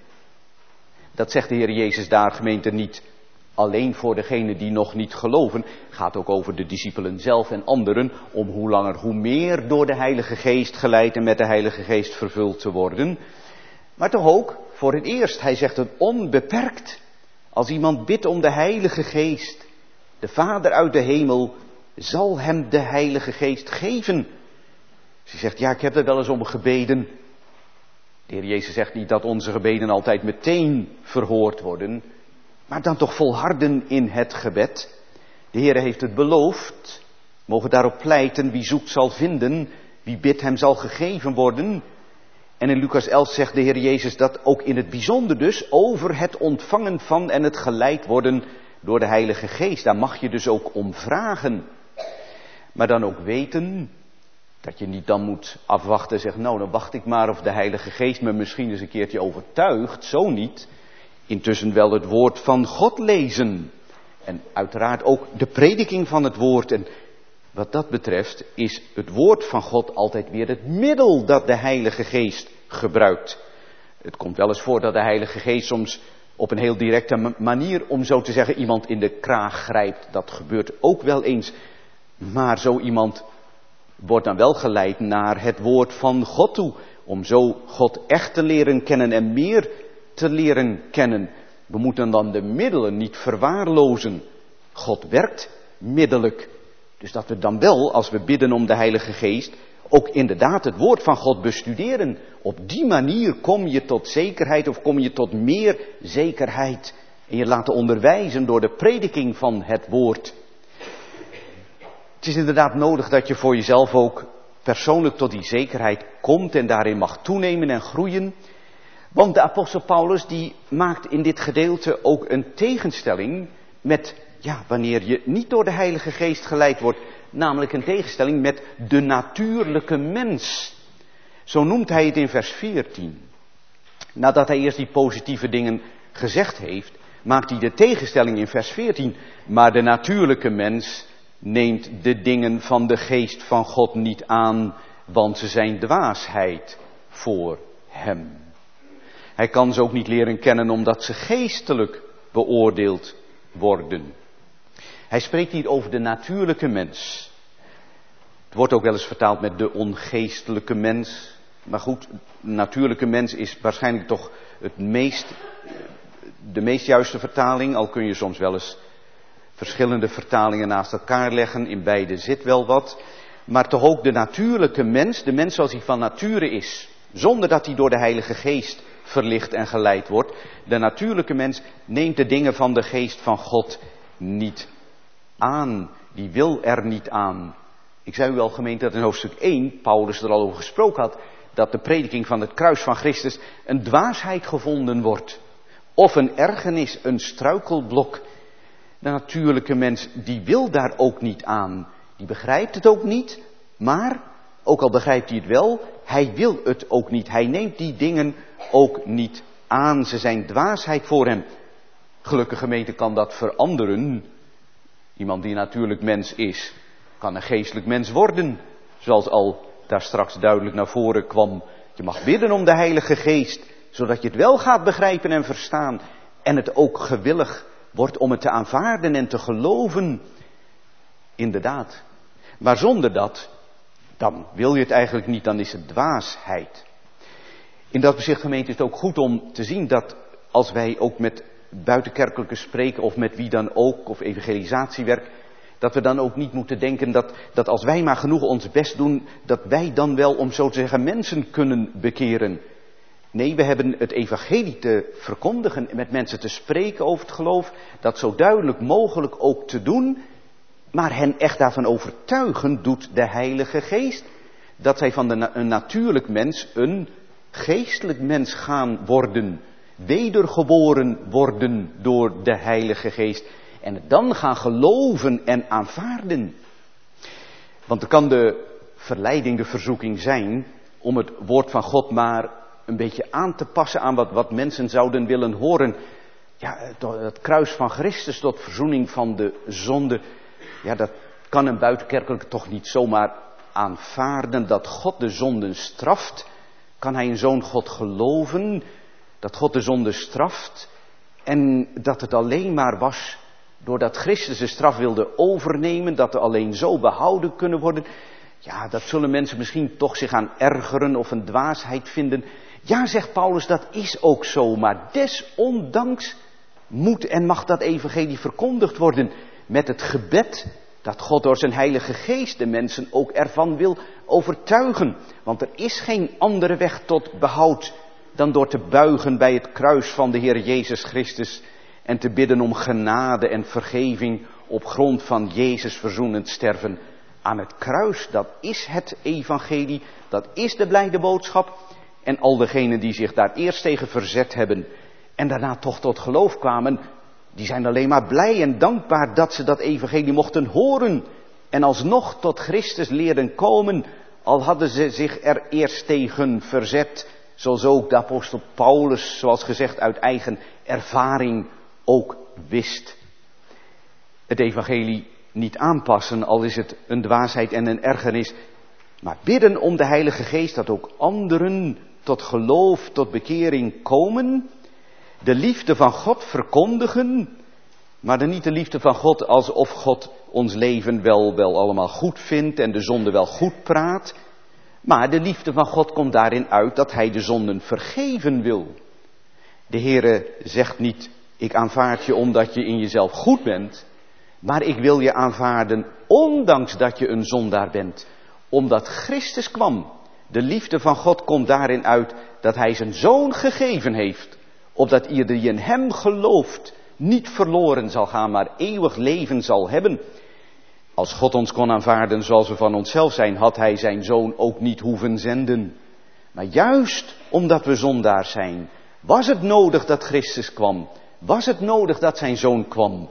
S3: Dat zegt de Heer Jezus daar, gemeente, niet alleen voor degenen die nog niet geloven. Gaat ook over de discipelen zelf en anderen, om hoe langer hoe meer door de Heilige Geest geleid en met de Heilige Geest vervuld te worden. Maar toch ook voor het eerst, hij zegt het onbeperkt. Als iemand bidt om de Heilige Geest, de Vader uit de hemel zal hem de Heilige Geest geven. Ze zegt, ik heb er wel eens om gebeden. De Heer Jezus zegt niet dat onze gebeden altijd meteen verhoord worden, maar dan toch volharden in het gebed. De Heer heeft het beloofd. Mogen daarop pleiten, wie zoekt zal vinden, wie bidt hem zal gegeven worden. En in Lucas 11 zegt de Heer Jezus dat ook in het bijzonder dus over het ontvangen van en het geleid worden door de Heilige Geest. Daar mag je dus ook om vragen. Maar dan ook weten dat je niet dan moet afwachten en zeggen, dan wacht ik maar of de Heilige Geest me misschien eens een keertje overtuigt. Zo niet. Intussen wel het woord van God lezen. En uiteraard ook de prediking van het woord. En wat dat betreft is het woord van God altijd weer het middel dat de Heilige Geest gebruikt. Het komt wel eens voor dat de Heilige Geest soms op een heel directe manier, om zo te zeggen, iemand in de kraag grijpt. Dat gebeurt ook wel eens. Maar zo iemand wordt dan wel geleid naar het woord van God toe. Om zo God echt te leren kennen en meer te leren kennen. We moeten dan de middelen niet verwaarlozen. God werkt middelijk. Dus dat we dan wel, als we bidden om de Heilige Geest, ook inderdaad het woord van God bestuderen. Op die manier kom je tot zekerheid of kom je tot meer zekerheid. En je laten onderwijzen door de prediking van het woord. Het is inderdaad nodig dat je voor jezelf ook persoonlijk tot die zekerheid komt en daarin mag toenemen en groeien. Want de apostel Paulus die maakt in dit gedeelte ook een tegenstelling met, wanneer je niet door de Heilige Geest geleid wordt, namelijk een tegenstelling met de natuurlijke mens. Zo noemt hij het in vers 14. Nadat hij eerst die positieve dingen gezegd heeft, maakt hij de tegenstelling in vers 14. Maar de natuurlijke mens neemt de dingen van de geest van God niet aan, want ze zijn dwaasheid voor hem. Hij kan ze ook niet leren kennen omdat ze geestelijk beoordeeld worden. Hij spreekt hier over de natuurlijke mens. Het wordt ook wel eens vertaald met de ongeestelijke mens. Maar goed, natuurlijke mens is waarschijnlijk toch de meest juiste vertaling. Al kun je soms wel eens verschillende vertalingen naast elkaar leggen. In beide zit wel wat. Maar toch ook de natuurlijke mens, de mens zoals hij van nature is. Zonder dat hij door de Heilige Geest verlicht en geleid wordt. De natuurlijke mens neemt de dingen van de geest van God niet aan. Die wil er niet aan. Ik zei u al, gemeente, dat in hoofdstuk 1 Paulus er al over gesproken had, dat de prediking van het kruis van Christus een dwaasheid gevonden wordt. Of een ergernis, een struikelblok. De natuurlijke mens, die wil daar ook niet aan. Die begrijpt het ook niet, maar, ook al begrijpt hij het wel, hij wil het ook niet. Hij neemt die dingen ook niet aan. Ze zijn dwaasheid voor hem. Gelukkig, gemeente, kan dat veranderen. Iemand die natuurlijk mens is, kan een geestelijk mens worden. Zoals al daar straks duidelijk naar voren kwam. Je mag bidden om de Heilige Geest, zodat je het wel gaat begrijpen en verstaan. En het ook gewillig wordt om het te aanvaarden en te geloven. Inderdaad. Maar zonder dat, dan wil je het eigenlijk niet, dan is het dwaasheid. In dat opzicht, gemeente, is het ook goed om te zien dat als wij ook met buitenkerkelijke spreken of met wie dan ook, of evangelisatiewerk, dat we dan ook niet moeten denken dat als wij maar genoeg ons best doen, dat wij dan wel, om zo te zeggen, mensen kunnen bekeren. Nee, we hebben het evangelie te verkondigen, met mensen te spreken over het geloof, dat zo duidelijk mogelijk ook te doen, maar hen echt daarvan overtuigen doet de Heilige Geest. Dat zij van een natuurlijk mens een geestelijk mens gaan worden, wedergeboren worden door de Heilige Geest. En het dan gaan geloven en aanvaarden. Want er kan de verleiding, de verzoeking zijn om het woord van God maar een beetje aan te passen aan wat mensen zouden willen horen. Ja, het kruis van Christus tot verzoening van de zonde. Ja, dat kan een buitenkerkelijke toch niet zomaar aanvaarden. Dat God de zonden straft. Kan hij een zoon God geloven? Dat God de zonde straft. En dat het alleen maar was doordat Christus de straf wilde overnemen, dat er alleen zo behouden kunnen worden. Ja, dat zullen mensen misschien toch zich aan ergeren of een dwaasheid vinden. Ja, zegt Paulus, dat is ook zo, maar desondanks moet en mag dat evangelie verkondigd worden met het gebed dat God door zijn Heilige Geest de mensen ook ervan wil overtuigen. Want er is geen andere weg tot behoud dan door te buigen bij het kruis van de Heer Jezus Christus en te bidden om genade en vergeving op grond van Jezus verzoenend sterven aan het kruis. Dat is het evangelie, dat is de blijde boodschap. En al degenen die zich daar eerst tegen verzet hebben en daarna toch tot geloof kwamen, die zijn alleen maar blij en dankbaar dat ze dat evangelie mochten horen en alsnog tot Christus leerden komen, al hadden ze zich er eerst tegen verzet, zoals ook de apostel Paulus, zoals gezegd, uit eigen ervaring ook wist. Het evangelie niet aanpassen, al is het een dwaasheid en een ergernis, maar bidden om de Heilige Geest dat ook anderen tot geloof, tot bekering komen, de liefde van God verkondigen, maar dan niet de liefde van God alsof God ons leven wel allemaal goed vindt en de zonde wel goed praat, maar de liefde van God komt daarin uit dat hij de zonden vergeven wil. De Heere zegt niet, ik aanvaard je omdat je in jezelf goed bent, maar ik wil je aanvaarden ondanks dat je een zondaar bent, omdat Christus kwam. De liefde van God komt daarin uit dat hij zijn zoon gegeven heeft, opdat ieder die in hem gelooft niet verloren zal gaan, maar eeuwig leven zal hebben. Als God ons kon aanvaarden zoals we van onszelf zijn, had hij zijn zoon ook niet hoeven zenden. Maar juist omdat we zondaars zijn, was het nodig dat Christus kwam. Was het nodig dat zijn zoon kwam.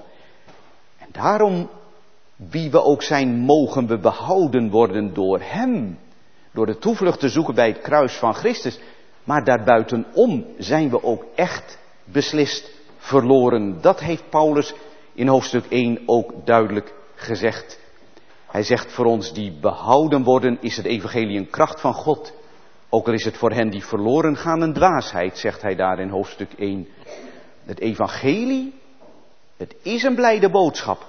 S3: En daarom, wie we ook zijn, mogen we behouden worden door hem. Door de toevlucht te zoeken bij het kruis van Christus. Maar daarbuitenom zijn we ook echt beslist verloren. Dat heeft Paulus in hoofdstuk 1 ook duidelijk gezegd. Hij zegt voor ons die behouden worden, is het evangelie een kracht van God. Ook al is het voor hen die verloren gaan een dwaasheid, zegt hij daar in hoofdstuk 1. Het evangelie, het is een blijde boodschap.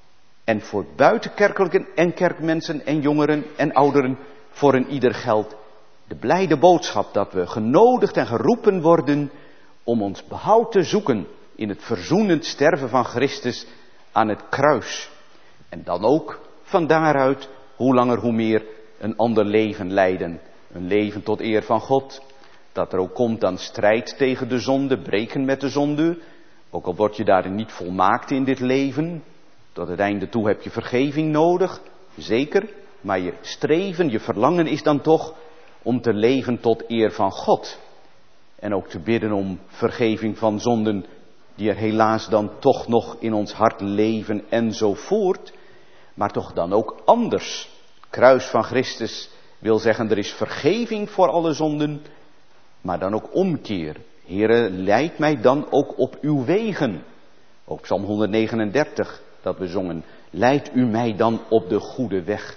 S3: En voor buitenkerkelijken en kerkmensen en jongeren en ouderen, voor een ieder geldt de blijde boodschap dat we genodigd en geroepen worden om ons behoud te zoeken in het verzoenend sterven van Christus aan het kruis. En dan ook van daaruit, hoe langer hoe meer, een ander leven leiden. Een leven tot eer van God. Dat er ook komt aan strijd tegen de zonde, breken met de zonde. Ook al word je daarin niet volmaakt in dit leven. Tot het einde toe heb je vergeving nodig. Zeker. maar je streven, je verlangen is dan toch om te leven tot eer van God. En ook te bidden om vergeving van zonden die er helaas dan toch nog in ons hart leven enzovoort. Maar toch dan ook anders. Kruis van Christus wil zeggen, er is vergeving voor alle zonden, maar dan ook omkeer. Heere, leid mij dan ook op uw wegen. Ook Psalm 139 dat we zongen. Leid u mij dan op de goede weg.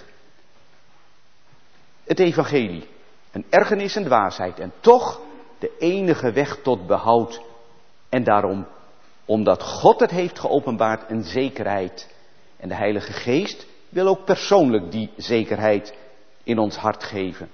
S3: Het evangelie, een ergernis en dwaasheid en toch de enige weg tot behoud. En daarom, omdat God het heeft geopenbaard, een zekerheid. En de Heilige Geest wil ook persoonlijk die zekerheid in ons hart geven.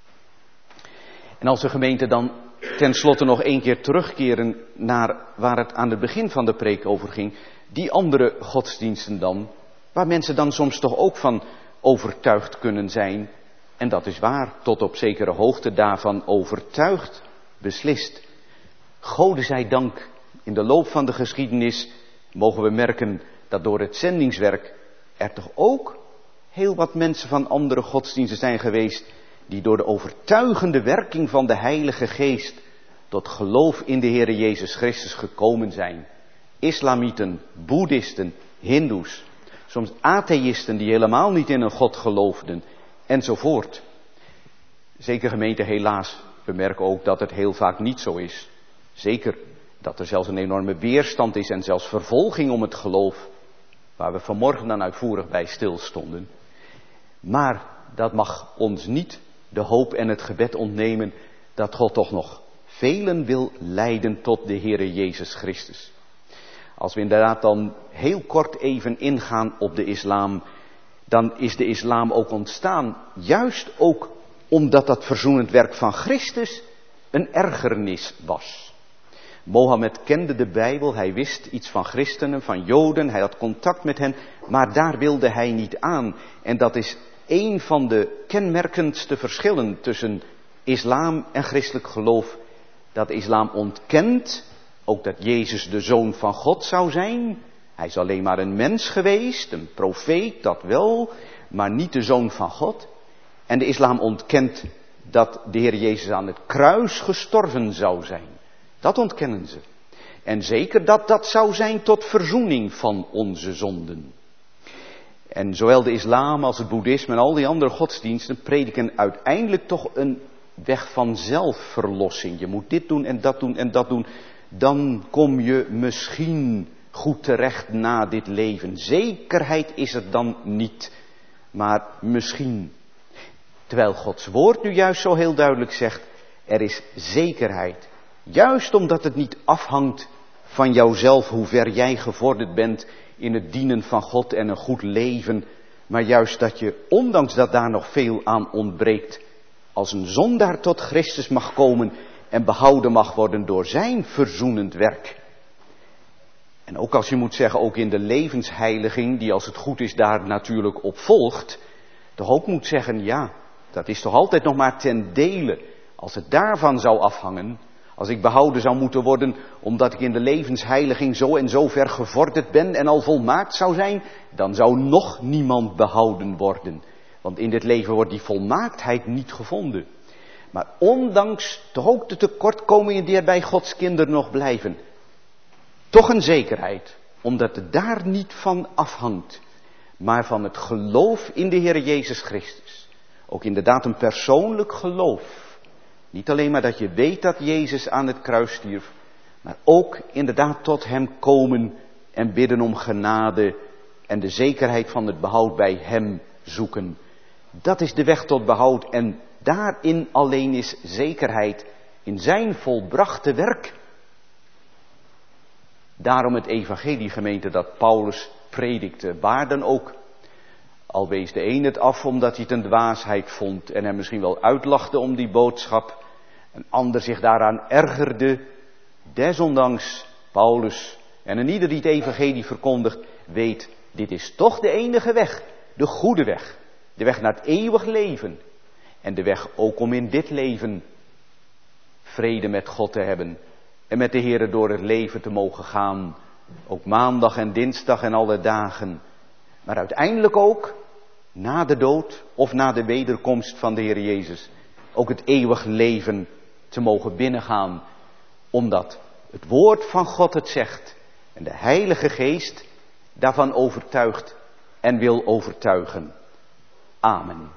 S3: En als de gemeente dan tenslotte nog één keer terugkeren naar waar het aan het begin van de preek over ging. Die andere godsdiensten dan, waar mensen dan soms toch ook van overtuigd kunnen zijn. En dat is waar, tot op zekere hoogte daarvan overtuigd, beslist. Gode zij dank, in de loop van de geschiedenis mogen we merken dat door het zendingswerk er toch ook heel wat mensen van andere godsdiensten zijn geweest die door de overtuigende werking van de Heilige Geest tot geloof in de Heere Jezus Christus gekomen zijn. Islamieten, boeddhisten, hindoes, soms atheïsten die helemaal niet in een God geloofden, enzovoort. Zeker gemeente, helaas, we merken ook dat het heel vaak niet zo is. Zeker dat er zelfs een enorme weerstand is en zelfs vervolging om het geloof, waar we vanmorgen dan uitvoerig bij stilstonden. Maar dat mag ons niet de hoop en het gebed ontnemen dat God toch nog velen wil leiden tot de Heere Jezus Christus. Als we inderdaad dan heel kort even ingaan op de islam, dan is de islam ook ontstaan, juist ook omdat dat verzoenend werk van Christus een ergernis was. Mohammed kende de Bijbel, hij wist iets van christenen, van Joden, hij had contact met hen, maar daar wilde hij niet aan. En dat is een van de kenmerkendste verschillen tussen islam en christelijk geloof. Dat de islam ontkent, ook dat Jezus de Zoon van God zou zijn. Hij is alleen maar een mens geweest, een profeet, dat wel, maar niet de Zoon van God. En de islam ontkent dat de Heer Jezus aan het kruis gestorven zou zijn. Dat ontkennen ze. En zeker dat dat zou zijn tot verzoening van onze zonden. En zowel de islam als het boeddhisme en al die andere godsdiensten prediken uiteindelijk toch een weg van zelfverlossing. Je moet dit doen en dat doen en dat doen. Dan kom je misschien goed terecht na dit leven. Zekerheid is het dan niet, maar misschien. Terwijl Gods woord nu juist zo heel duidelijk zegt, er is zekerheid. Juist omdat het niet afhangt van jouzelf, hoe ver jij gevorderd bent in het dienen van God en een goed leven. Maar juist dat je, ondanks dat daar nog veel aan ontbreekt, als een zondaar tot Christus mag komen en behouden mag worden door zijn verzoenend werk. En ook als je moet zeggen, ook in de levensheiliging, die als het goed is daar natuurlijk op volgt, toch ook moet zeggen, ja, dat is toch altijd nog maar ten dele. Als het daarvan zou afhangen, als ik behouden zou moeten worden omdat ik in de levensheiliging zo en zo ver gevorderd ben en al volmaakt zou zijn, dan zou nog niemand behouden worden. Want in dit leven wordt die volmaaktheid niet gevonden. Maar ondanks toch ook de tekortkomingen die er bij Gods kinderen nog blijven, toch een zekerheid, omdat het daar niet van afhangt, maar van het geloof in de Heer Jezus Christus. Ook inderdaad een persoonlijk geloof. Niet alleen maar dat je weet dat Jezus aan het kruis stierf, maar ook inderdaad tot hem komen en bidden om genade en de zekerheid van het behoud bij hem zoeken. Dat is de weg tot behoud en daarin alleen is zekerheid in zijn volbrachte werk. Daarom het evangelie, gemeente, dat Paulus predikte, waar dan ook. Al wees de een het af omdat hij het een dwaasheid vond en hem misschien wel uitlachte om die boodschap. Een ander zich daaraan ergerde. Desondanks Paulus en een ieder die het evangelie verkondigt, weet, dit is toch de enige weg. De goede weg. De weg naar het eeuwig leven. En de weg ook om in dit leven vrede met God te hebben. En met de Heere door het leven te mogen gaan. Ook maandag en dinsdag en alle dagen. Maar uiteindelijk ook na de dood of na de wederkomst van de Heer Jezus ook het eeuwig leven te mogen binnengaan, omdat het woord van God het zegt en de Heilige Geest daarvan overtuigt en wil overtuigen. Amen.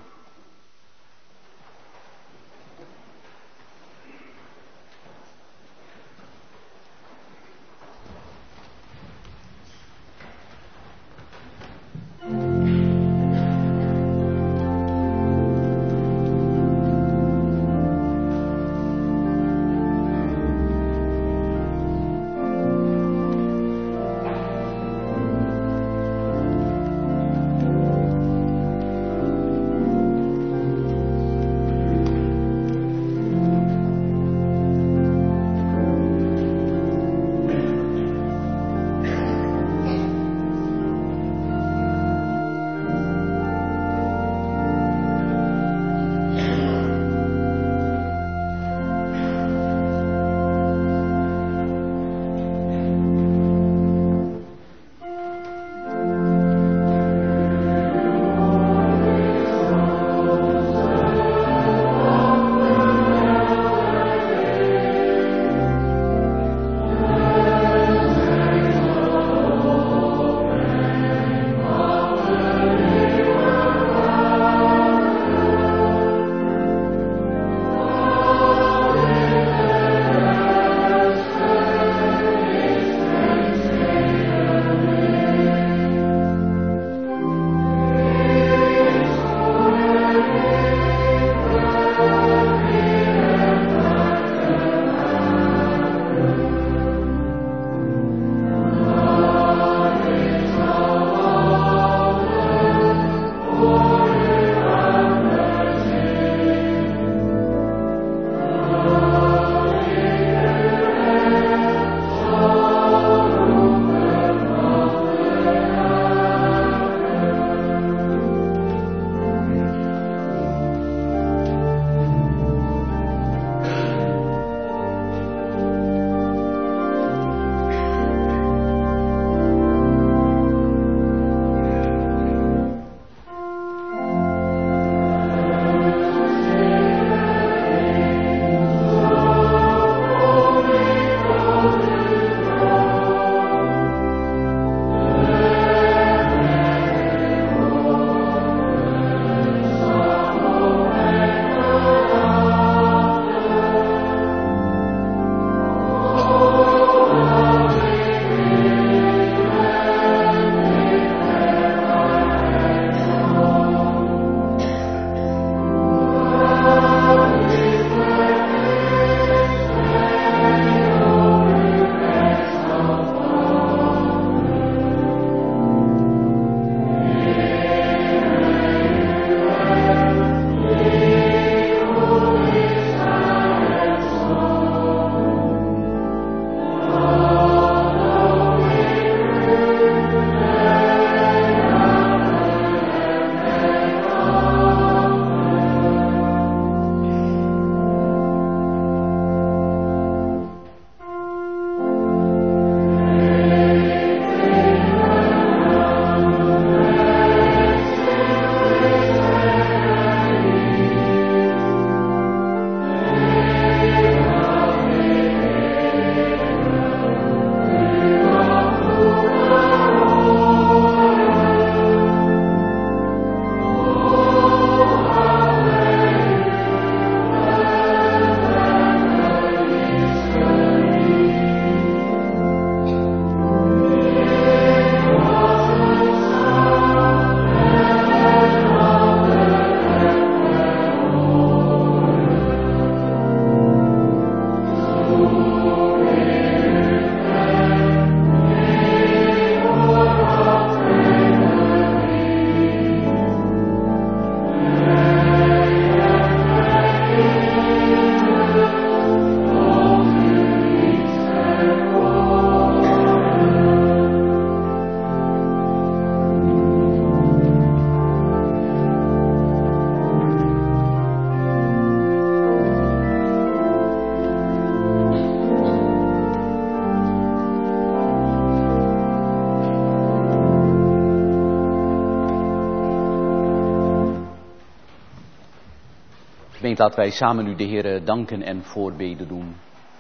S3: Gemeente, laten wij samen nu de Heere danken en voorbeden doen.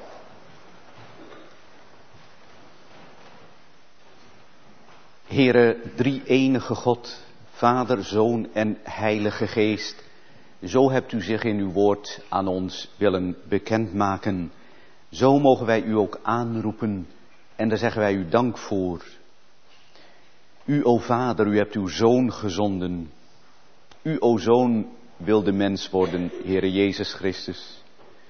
S3: Heere, drie-enige God, Vader, Zoon en Heilige Geest, zo hebt u zich in uw woord aan ons willen bekendmaken. Zo mogen wij u ook aanroepen en daar zeggen wij u dank voor. U, o Vader, u hebt uw Zoon gezonden. U, o Zoon, wilde mens worden, Heere Jezus Christus.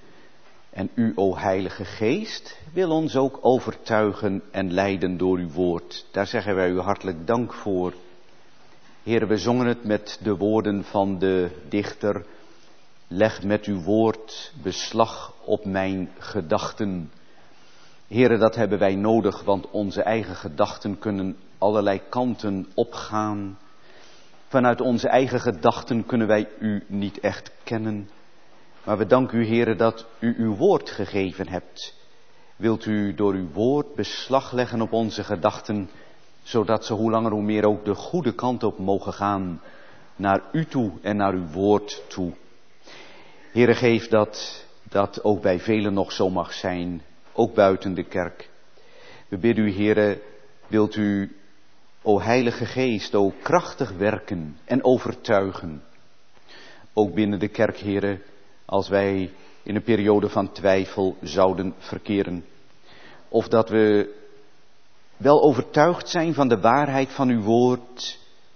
S3: En u, o Heilige Geest, wil ons ook overtuigen en leiden door uw woord. Daar zeggen wij u hartelijk dank voor. Heere, we zongen het met de woorden van de dichter. Leg met uw woord beslag op mijn gedachten. Heere, dat hebben wij nodig, want onze eigen gedachten kunnen allerlei kanten opgaan. Vanuit onze eigen gedachten kunnen wij u niet echt kennen. Maar we danken u, Heere, dat u uw woord gegeven hebt. Wilt u door uw woord beslag leggen op onze gedachten, zodat ze hoe langer hoe meer ook de goede kant op mogen gaan, naar u toe en naar uw woord toe. Heere, geef dat ook bij velen nog zo mag zijn, ook buiten de kerk. We bidden u, Heere, wilt u, o Heilige Geest, o krachtig werken en overtuigen. Ook binnen de kerk, Heere, als wij in een periode van twijfel zouden verkeren. Of dat we wel overtuigd zijn van de waarheid van uw woord,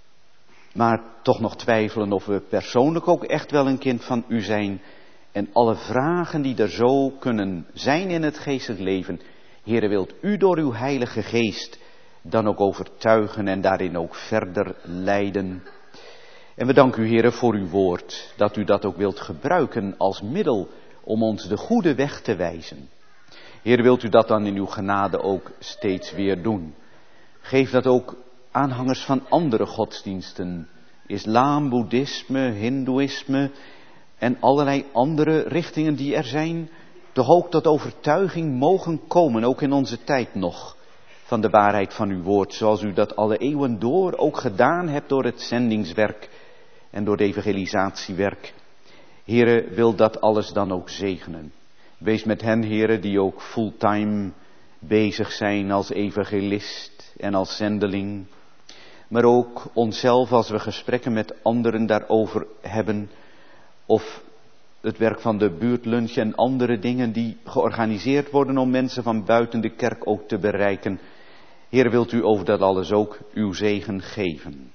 S3: maar toch nog twijfelen of we persoonlijk ook echt wel een kind van u zijn. En alle vragen die er zo kunnen zijn in het geestelijk leven, Heere, wilt u door uw Heilige Geest dan ook overtuigen en daarin ook verder leiden. En we danken u, Heere, voor uw woord, dat u dat ook wilt gebruiken als middel om ons de goede weg te wijzen. Heere, wilt u dat dan in uw genade ook steeds weer doen. Geef dat ook aanhangers van andere godsdiensten, islam, boeddhisme, hindoeïsme en allerlei andere richtingen die er zijn, toch ook tot overtuiging mogen komen, ook in onze tijd nog, van de waarheid van uw woord, zoals u dat alle eeuwen door ook gedaan hebt door het zendingswerk en door het evangelisatiewerk. Heere, wil dat alles dan ook zegenen. Wees met hen, Heere, die ook fulltime bezig zijn als evangelist en als zendeling. Maar ook onszelf als we gesprekken met anderen daarover hebben. Of het werk van de buurtlunch en andere dingen die georganiseerd worden om mensen van buiten de kerk ook te bereiken. Heer, wilt u over dat alles ook uw zegen geven.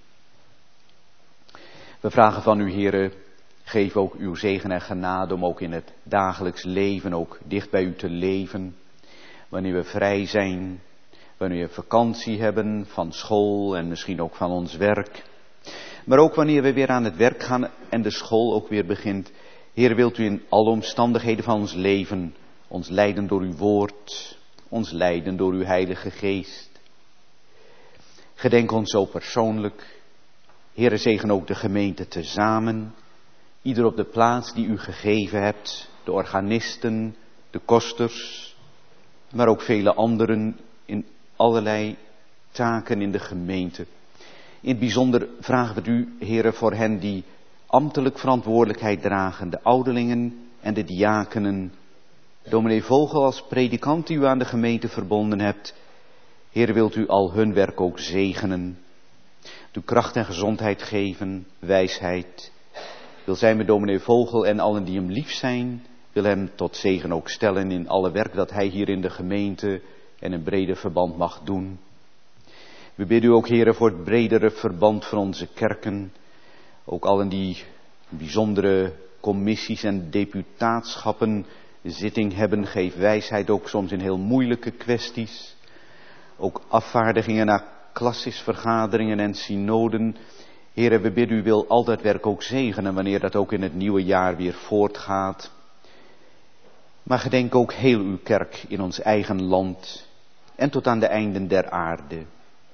S3: We vragen van u, Heere, geef ook uw zegen en genade om ook in het dagelijks leven ook dicht bij u te leven. Wanneer we vrij zijn, wanneer we vakantie hebben van school en misschien ook van ons werk. Maar ook wanneer we weer aan het werk gaan en de school ook weer begint. Heer, wilt u in alle omstandigheden van ons leven ons leiden door uw woord, ons leiden door uw Heilige Geest. Gedenk ons zo persoonlijk. Heer, zegen ook de gemeente tezamen. Ieder op de plaats die u gegeven hebt. De organisten, de kosters, maar ook vele anderen in allerlei taken in de gemeente. In het bijzonder vragen we het u, Heere, voor hen die ambtelijk verantwoordelijkheid dragen. De ouderlingen en de diakenen. Dominee Vogel als predikant die u aan de gemeente verbonden hebt. Heere, wilt u al hun werk ook zegenen. U kracht en gezondheid geven, wijsheid. Wil zij met dominee Vogel en allen die hem lief zijn, wil hem tot zegen ook stellen in alle werk dat hij hier in de gemeente en een breder verband mag doen. We bidden u ook, Heere, voor het bredere verband van onze kerken. Ook allen die bijzondere commissies en deputaatschappen zitting hebben, geef wijsheid ook soms in heel moeilijke kwesties. Ook afvaardigingen naar klassisvergaderingen en synoden. Heere, we bidden u, wil al dat werk ook zegenen wanneer dat ook in het nieuwe jaar weer voortgaat. Maar gedenk ook heel uw kerk in ons eigen land en tot aan de einden der aarde.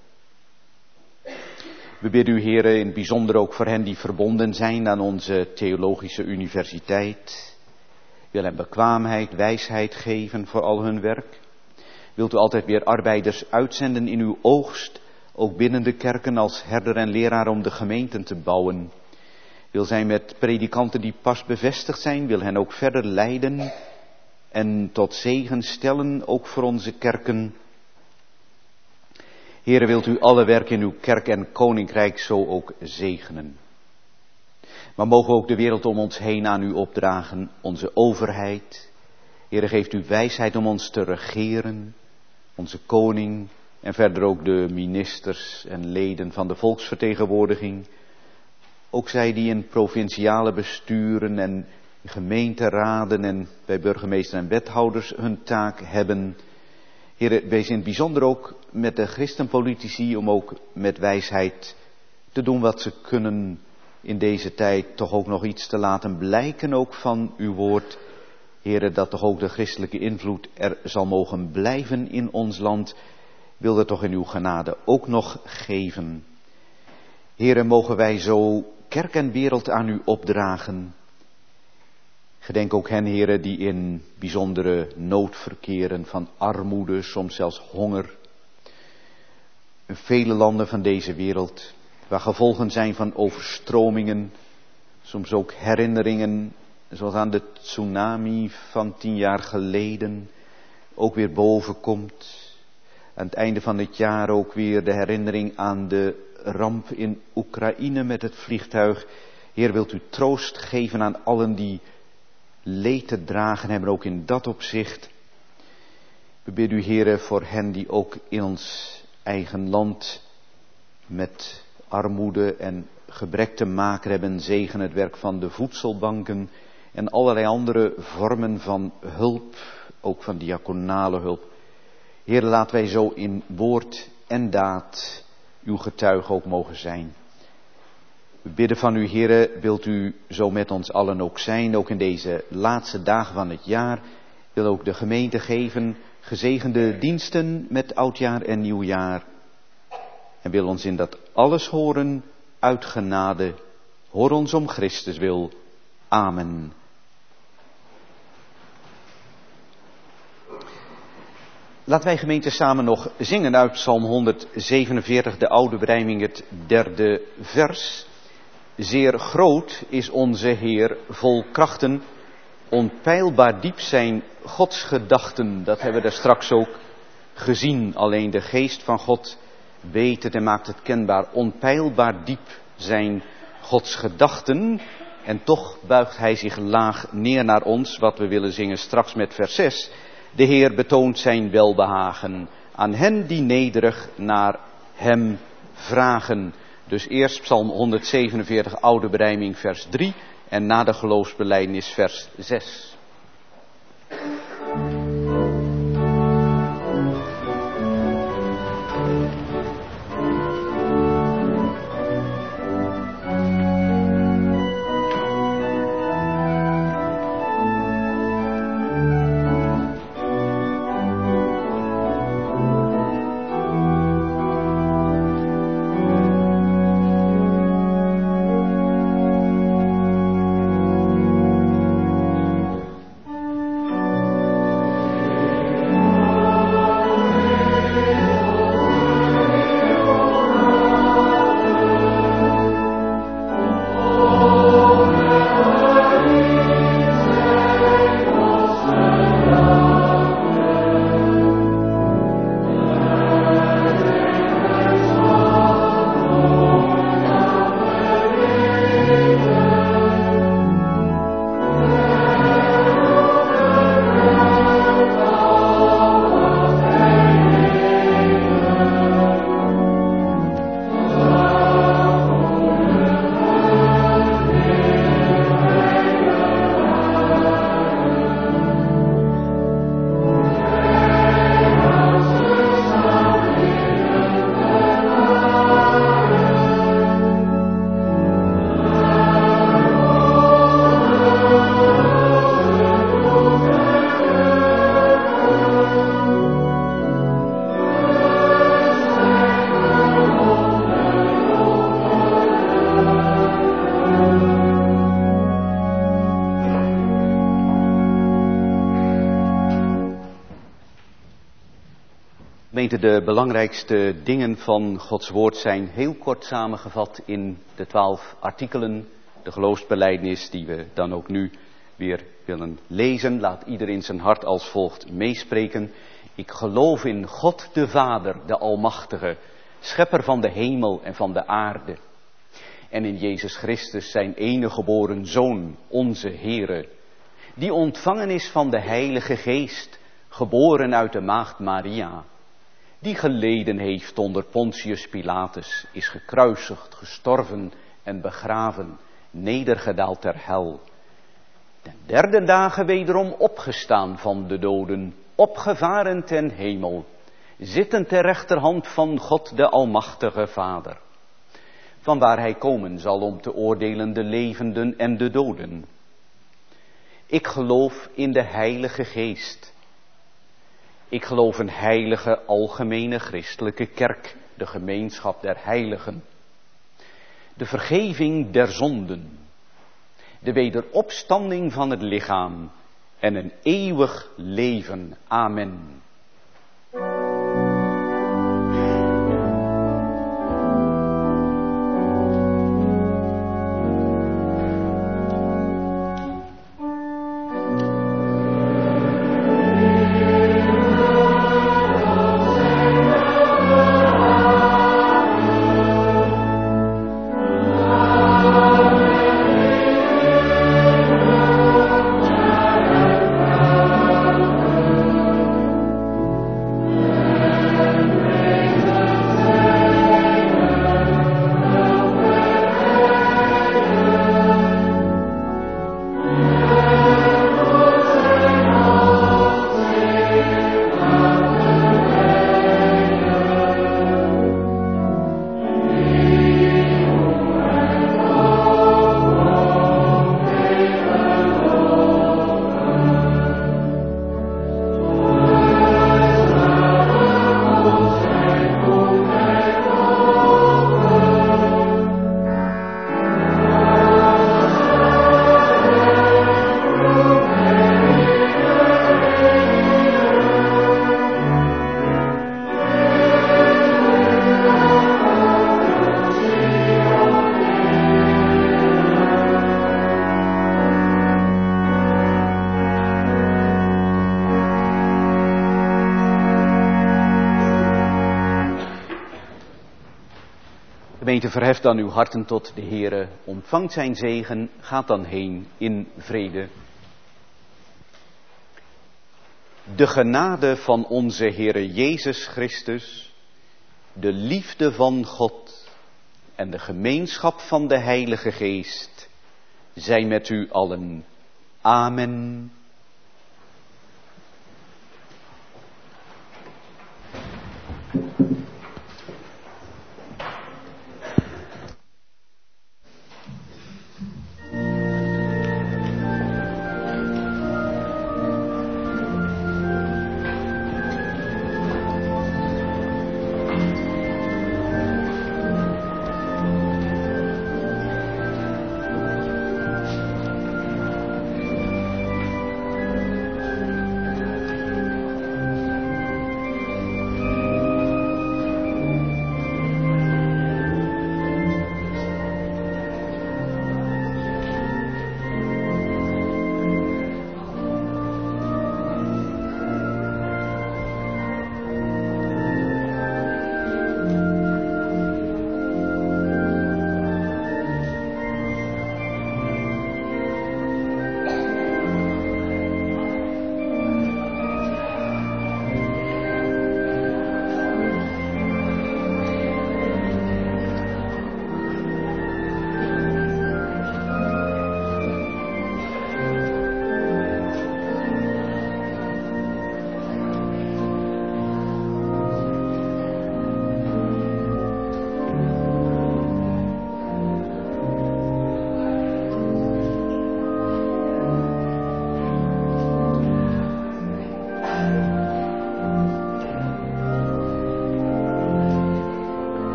S3: We bidden u, Heere, in het bijzonder ook voor hen die verbonden zijn aan onze theologische universiteit. Wil hen bekwaamheid, wijsheid geven voor al hun werk. Wilt u altijd weer arbeiders uitzenden in uw oogst, ook binnen de kerken als herder en leraar om de gemeenten te bouwen. wil zijn met predikanten die pas bevestigd zijn, wil hen ook verder leiden en tot zegen stellen, ook voor onze kerken. Heere, wilt u alle werk in uw kerk en koninkrijk zo ook zegenen. Maar mogen we ook de wereld om ons heen aan u opdragen, onze overheid. Heere, geeft u wijsheid om ons te regeren, onze koning en verder ook de ministers en leden van de volksvertegenwoordiging. Ook zij die in provinciale besturen en gemeenteraden en bij burgemeester en wethouders hun taak hebben. Heere, wees in het bijzonder ook met de christenpolitici om ook met wijsheid te doen wat ze kunnen in deze tijd, toch ook nog iets te laten blijken ook van uw woord. Heere, dat toch ook de christelijke invloed er zal mogen blijven in ons land, wil dat toch in uw genade ook nog geven. Heere, mogen wij zo kerk en wereld aan u opdragen. Gedenk ook hen, Heere, die in bijzondere nood verkeren van armoede, soms zelfs honger. In vele landen van deze wereld, waar gevolgen zijn van overstromingen, soms ook herinneringen, zoals aan de tsunami van 10 jaar geleden, ook weer bovenkomt. Aan het einde van het jaar ook weer de herinnering aan de ramp in Oekraïne met het vliegtuig. Heer, wilt u troost geven aan allen die leed te dragen hebben, ook in dat opzicht. We bidden u, Heere, voor hen die ook in ons eigen land met armoede en gebrek te maken hebben. Zegen het werk van de voedselbanken en allerlei andere vormen van hulp, ook van diaconale hulp. Heer, laten wij zo in woord en daad uw getuige ook mogen zijn. We bidden van u, Heere, wilt u zo met ons allen ook zijn, ook in deze laatste dagen van het jaar. Wil ook de gemeente geven, gezegende diensten met oudjaar en nieuwjaar. En wil ons in dat alles horen, uit genade. Hoor ons om Christus wil. Amen. Laten wij gemeente samen nog zingen uit Psalm 147, de oude berijming, het 3e vers. Zeer groot is onze Heer, vol krachten, onpeilbaar diep zijn Gods gedachten. Dat hebben we daar straks ook gezien. Alleen de geest van God weet het en maakt het kenbaar. Onpeilbaar diep zijn Gods gedachten. En toch buigt hij zich laag neer naar ons, wat we willen zingen straks met vers 6. De Heer betoont zijn welbehagen aan hen die nederig naar hem vragen. Dus eerst Psalm 147, oude berijming, vers 3 en na de geloofsbelijdenis vers 6. De belangrijkste dingen van Gods woord zijn heel kort samengevat in de 12 artikelen, de geloofsbelijdenis die we dan ook nu weer willen lezen. Laat ieder in zijn hart als volgt meespreken. Ik geloof in God de Vader, de Almachtige, schepper van de hemel en van de aarde. En in Jezus Christus, zijn enige geboren Zoon, onze Heere, die ontvangen is van de Heilige Geest, geboren uit de maagd Maria, die geleden heeft onder Pontius Pilatus, is gekruisigd, gestorven en begraven, nedergedaald ter hel. Ten derde dagen wederom opgestaan van de doden, opgevaren ten hemel, zittend ter rechterhand van God de Almachtige Vader, vanwaar hij komen zal om te oordelen de levenden en de doden. Ik geloof in de Heilige Geest. Ik geloof een heilige, algemene christelijke kerk, de gemeenschap der heiligen, de vergeving der zonden, de wederopstanding van het lichaam en een eeuwig leven. Amen. Gemeente, verheft dan uw harten tot de Heere, ontvangt zijn zegen, gaat dan heen in vrede. De genade van onze Heere Jezus Christus, de liefde van God en de gemeenschap van de Heilige Geest zijn met u allen. Amen.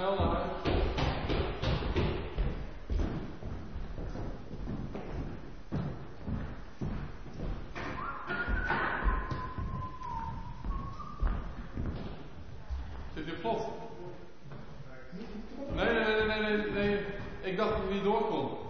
S1: snel naar huis. Zit je plot? Nee. Ik dacht dat het niet door kon.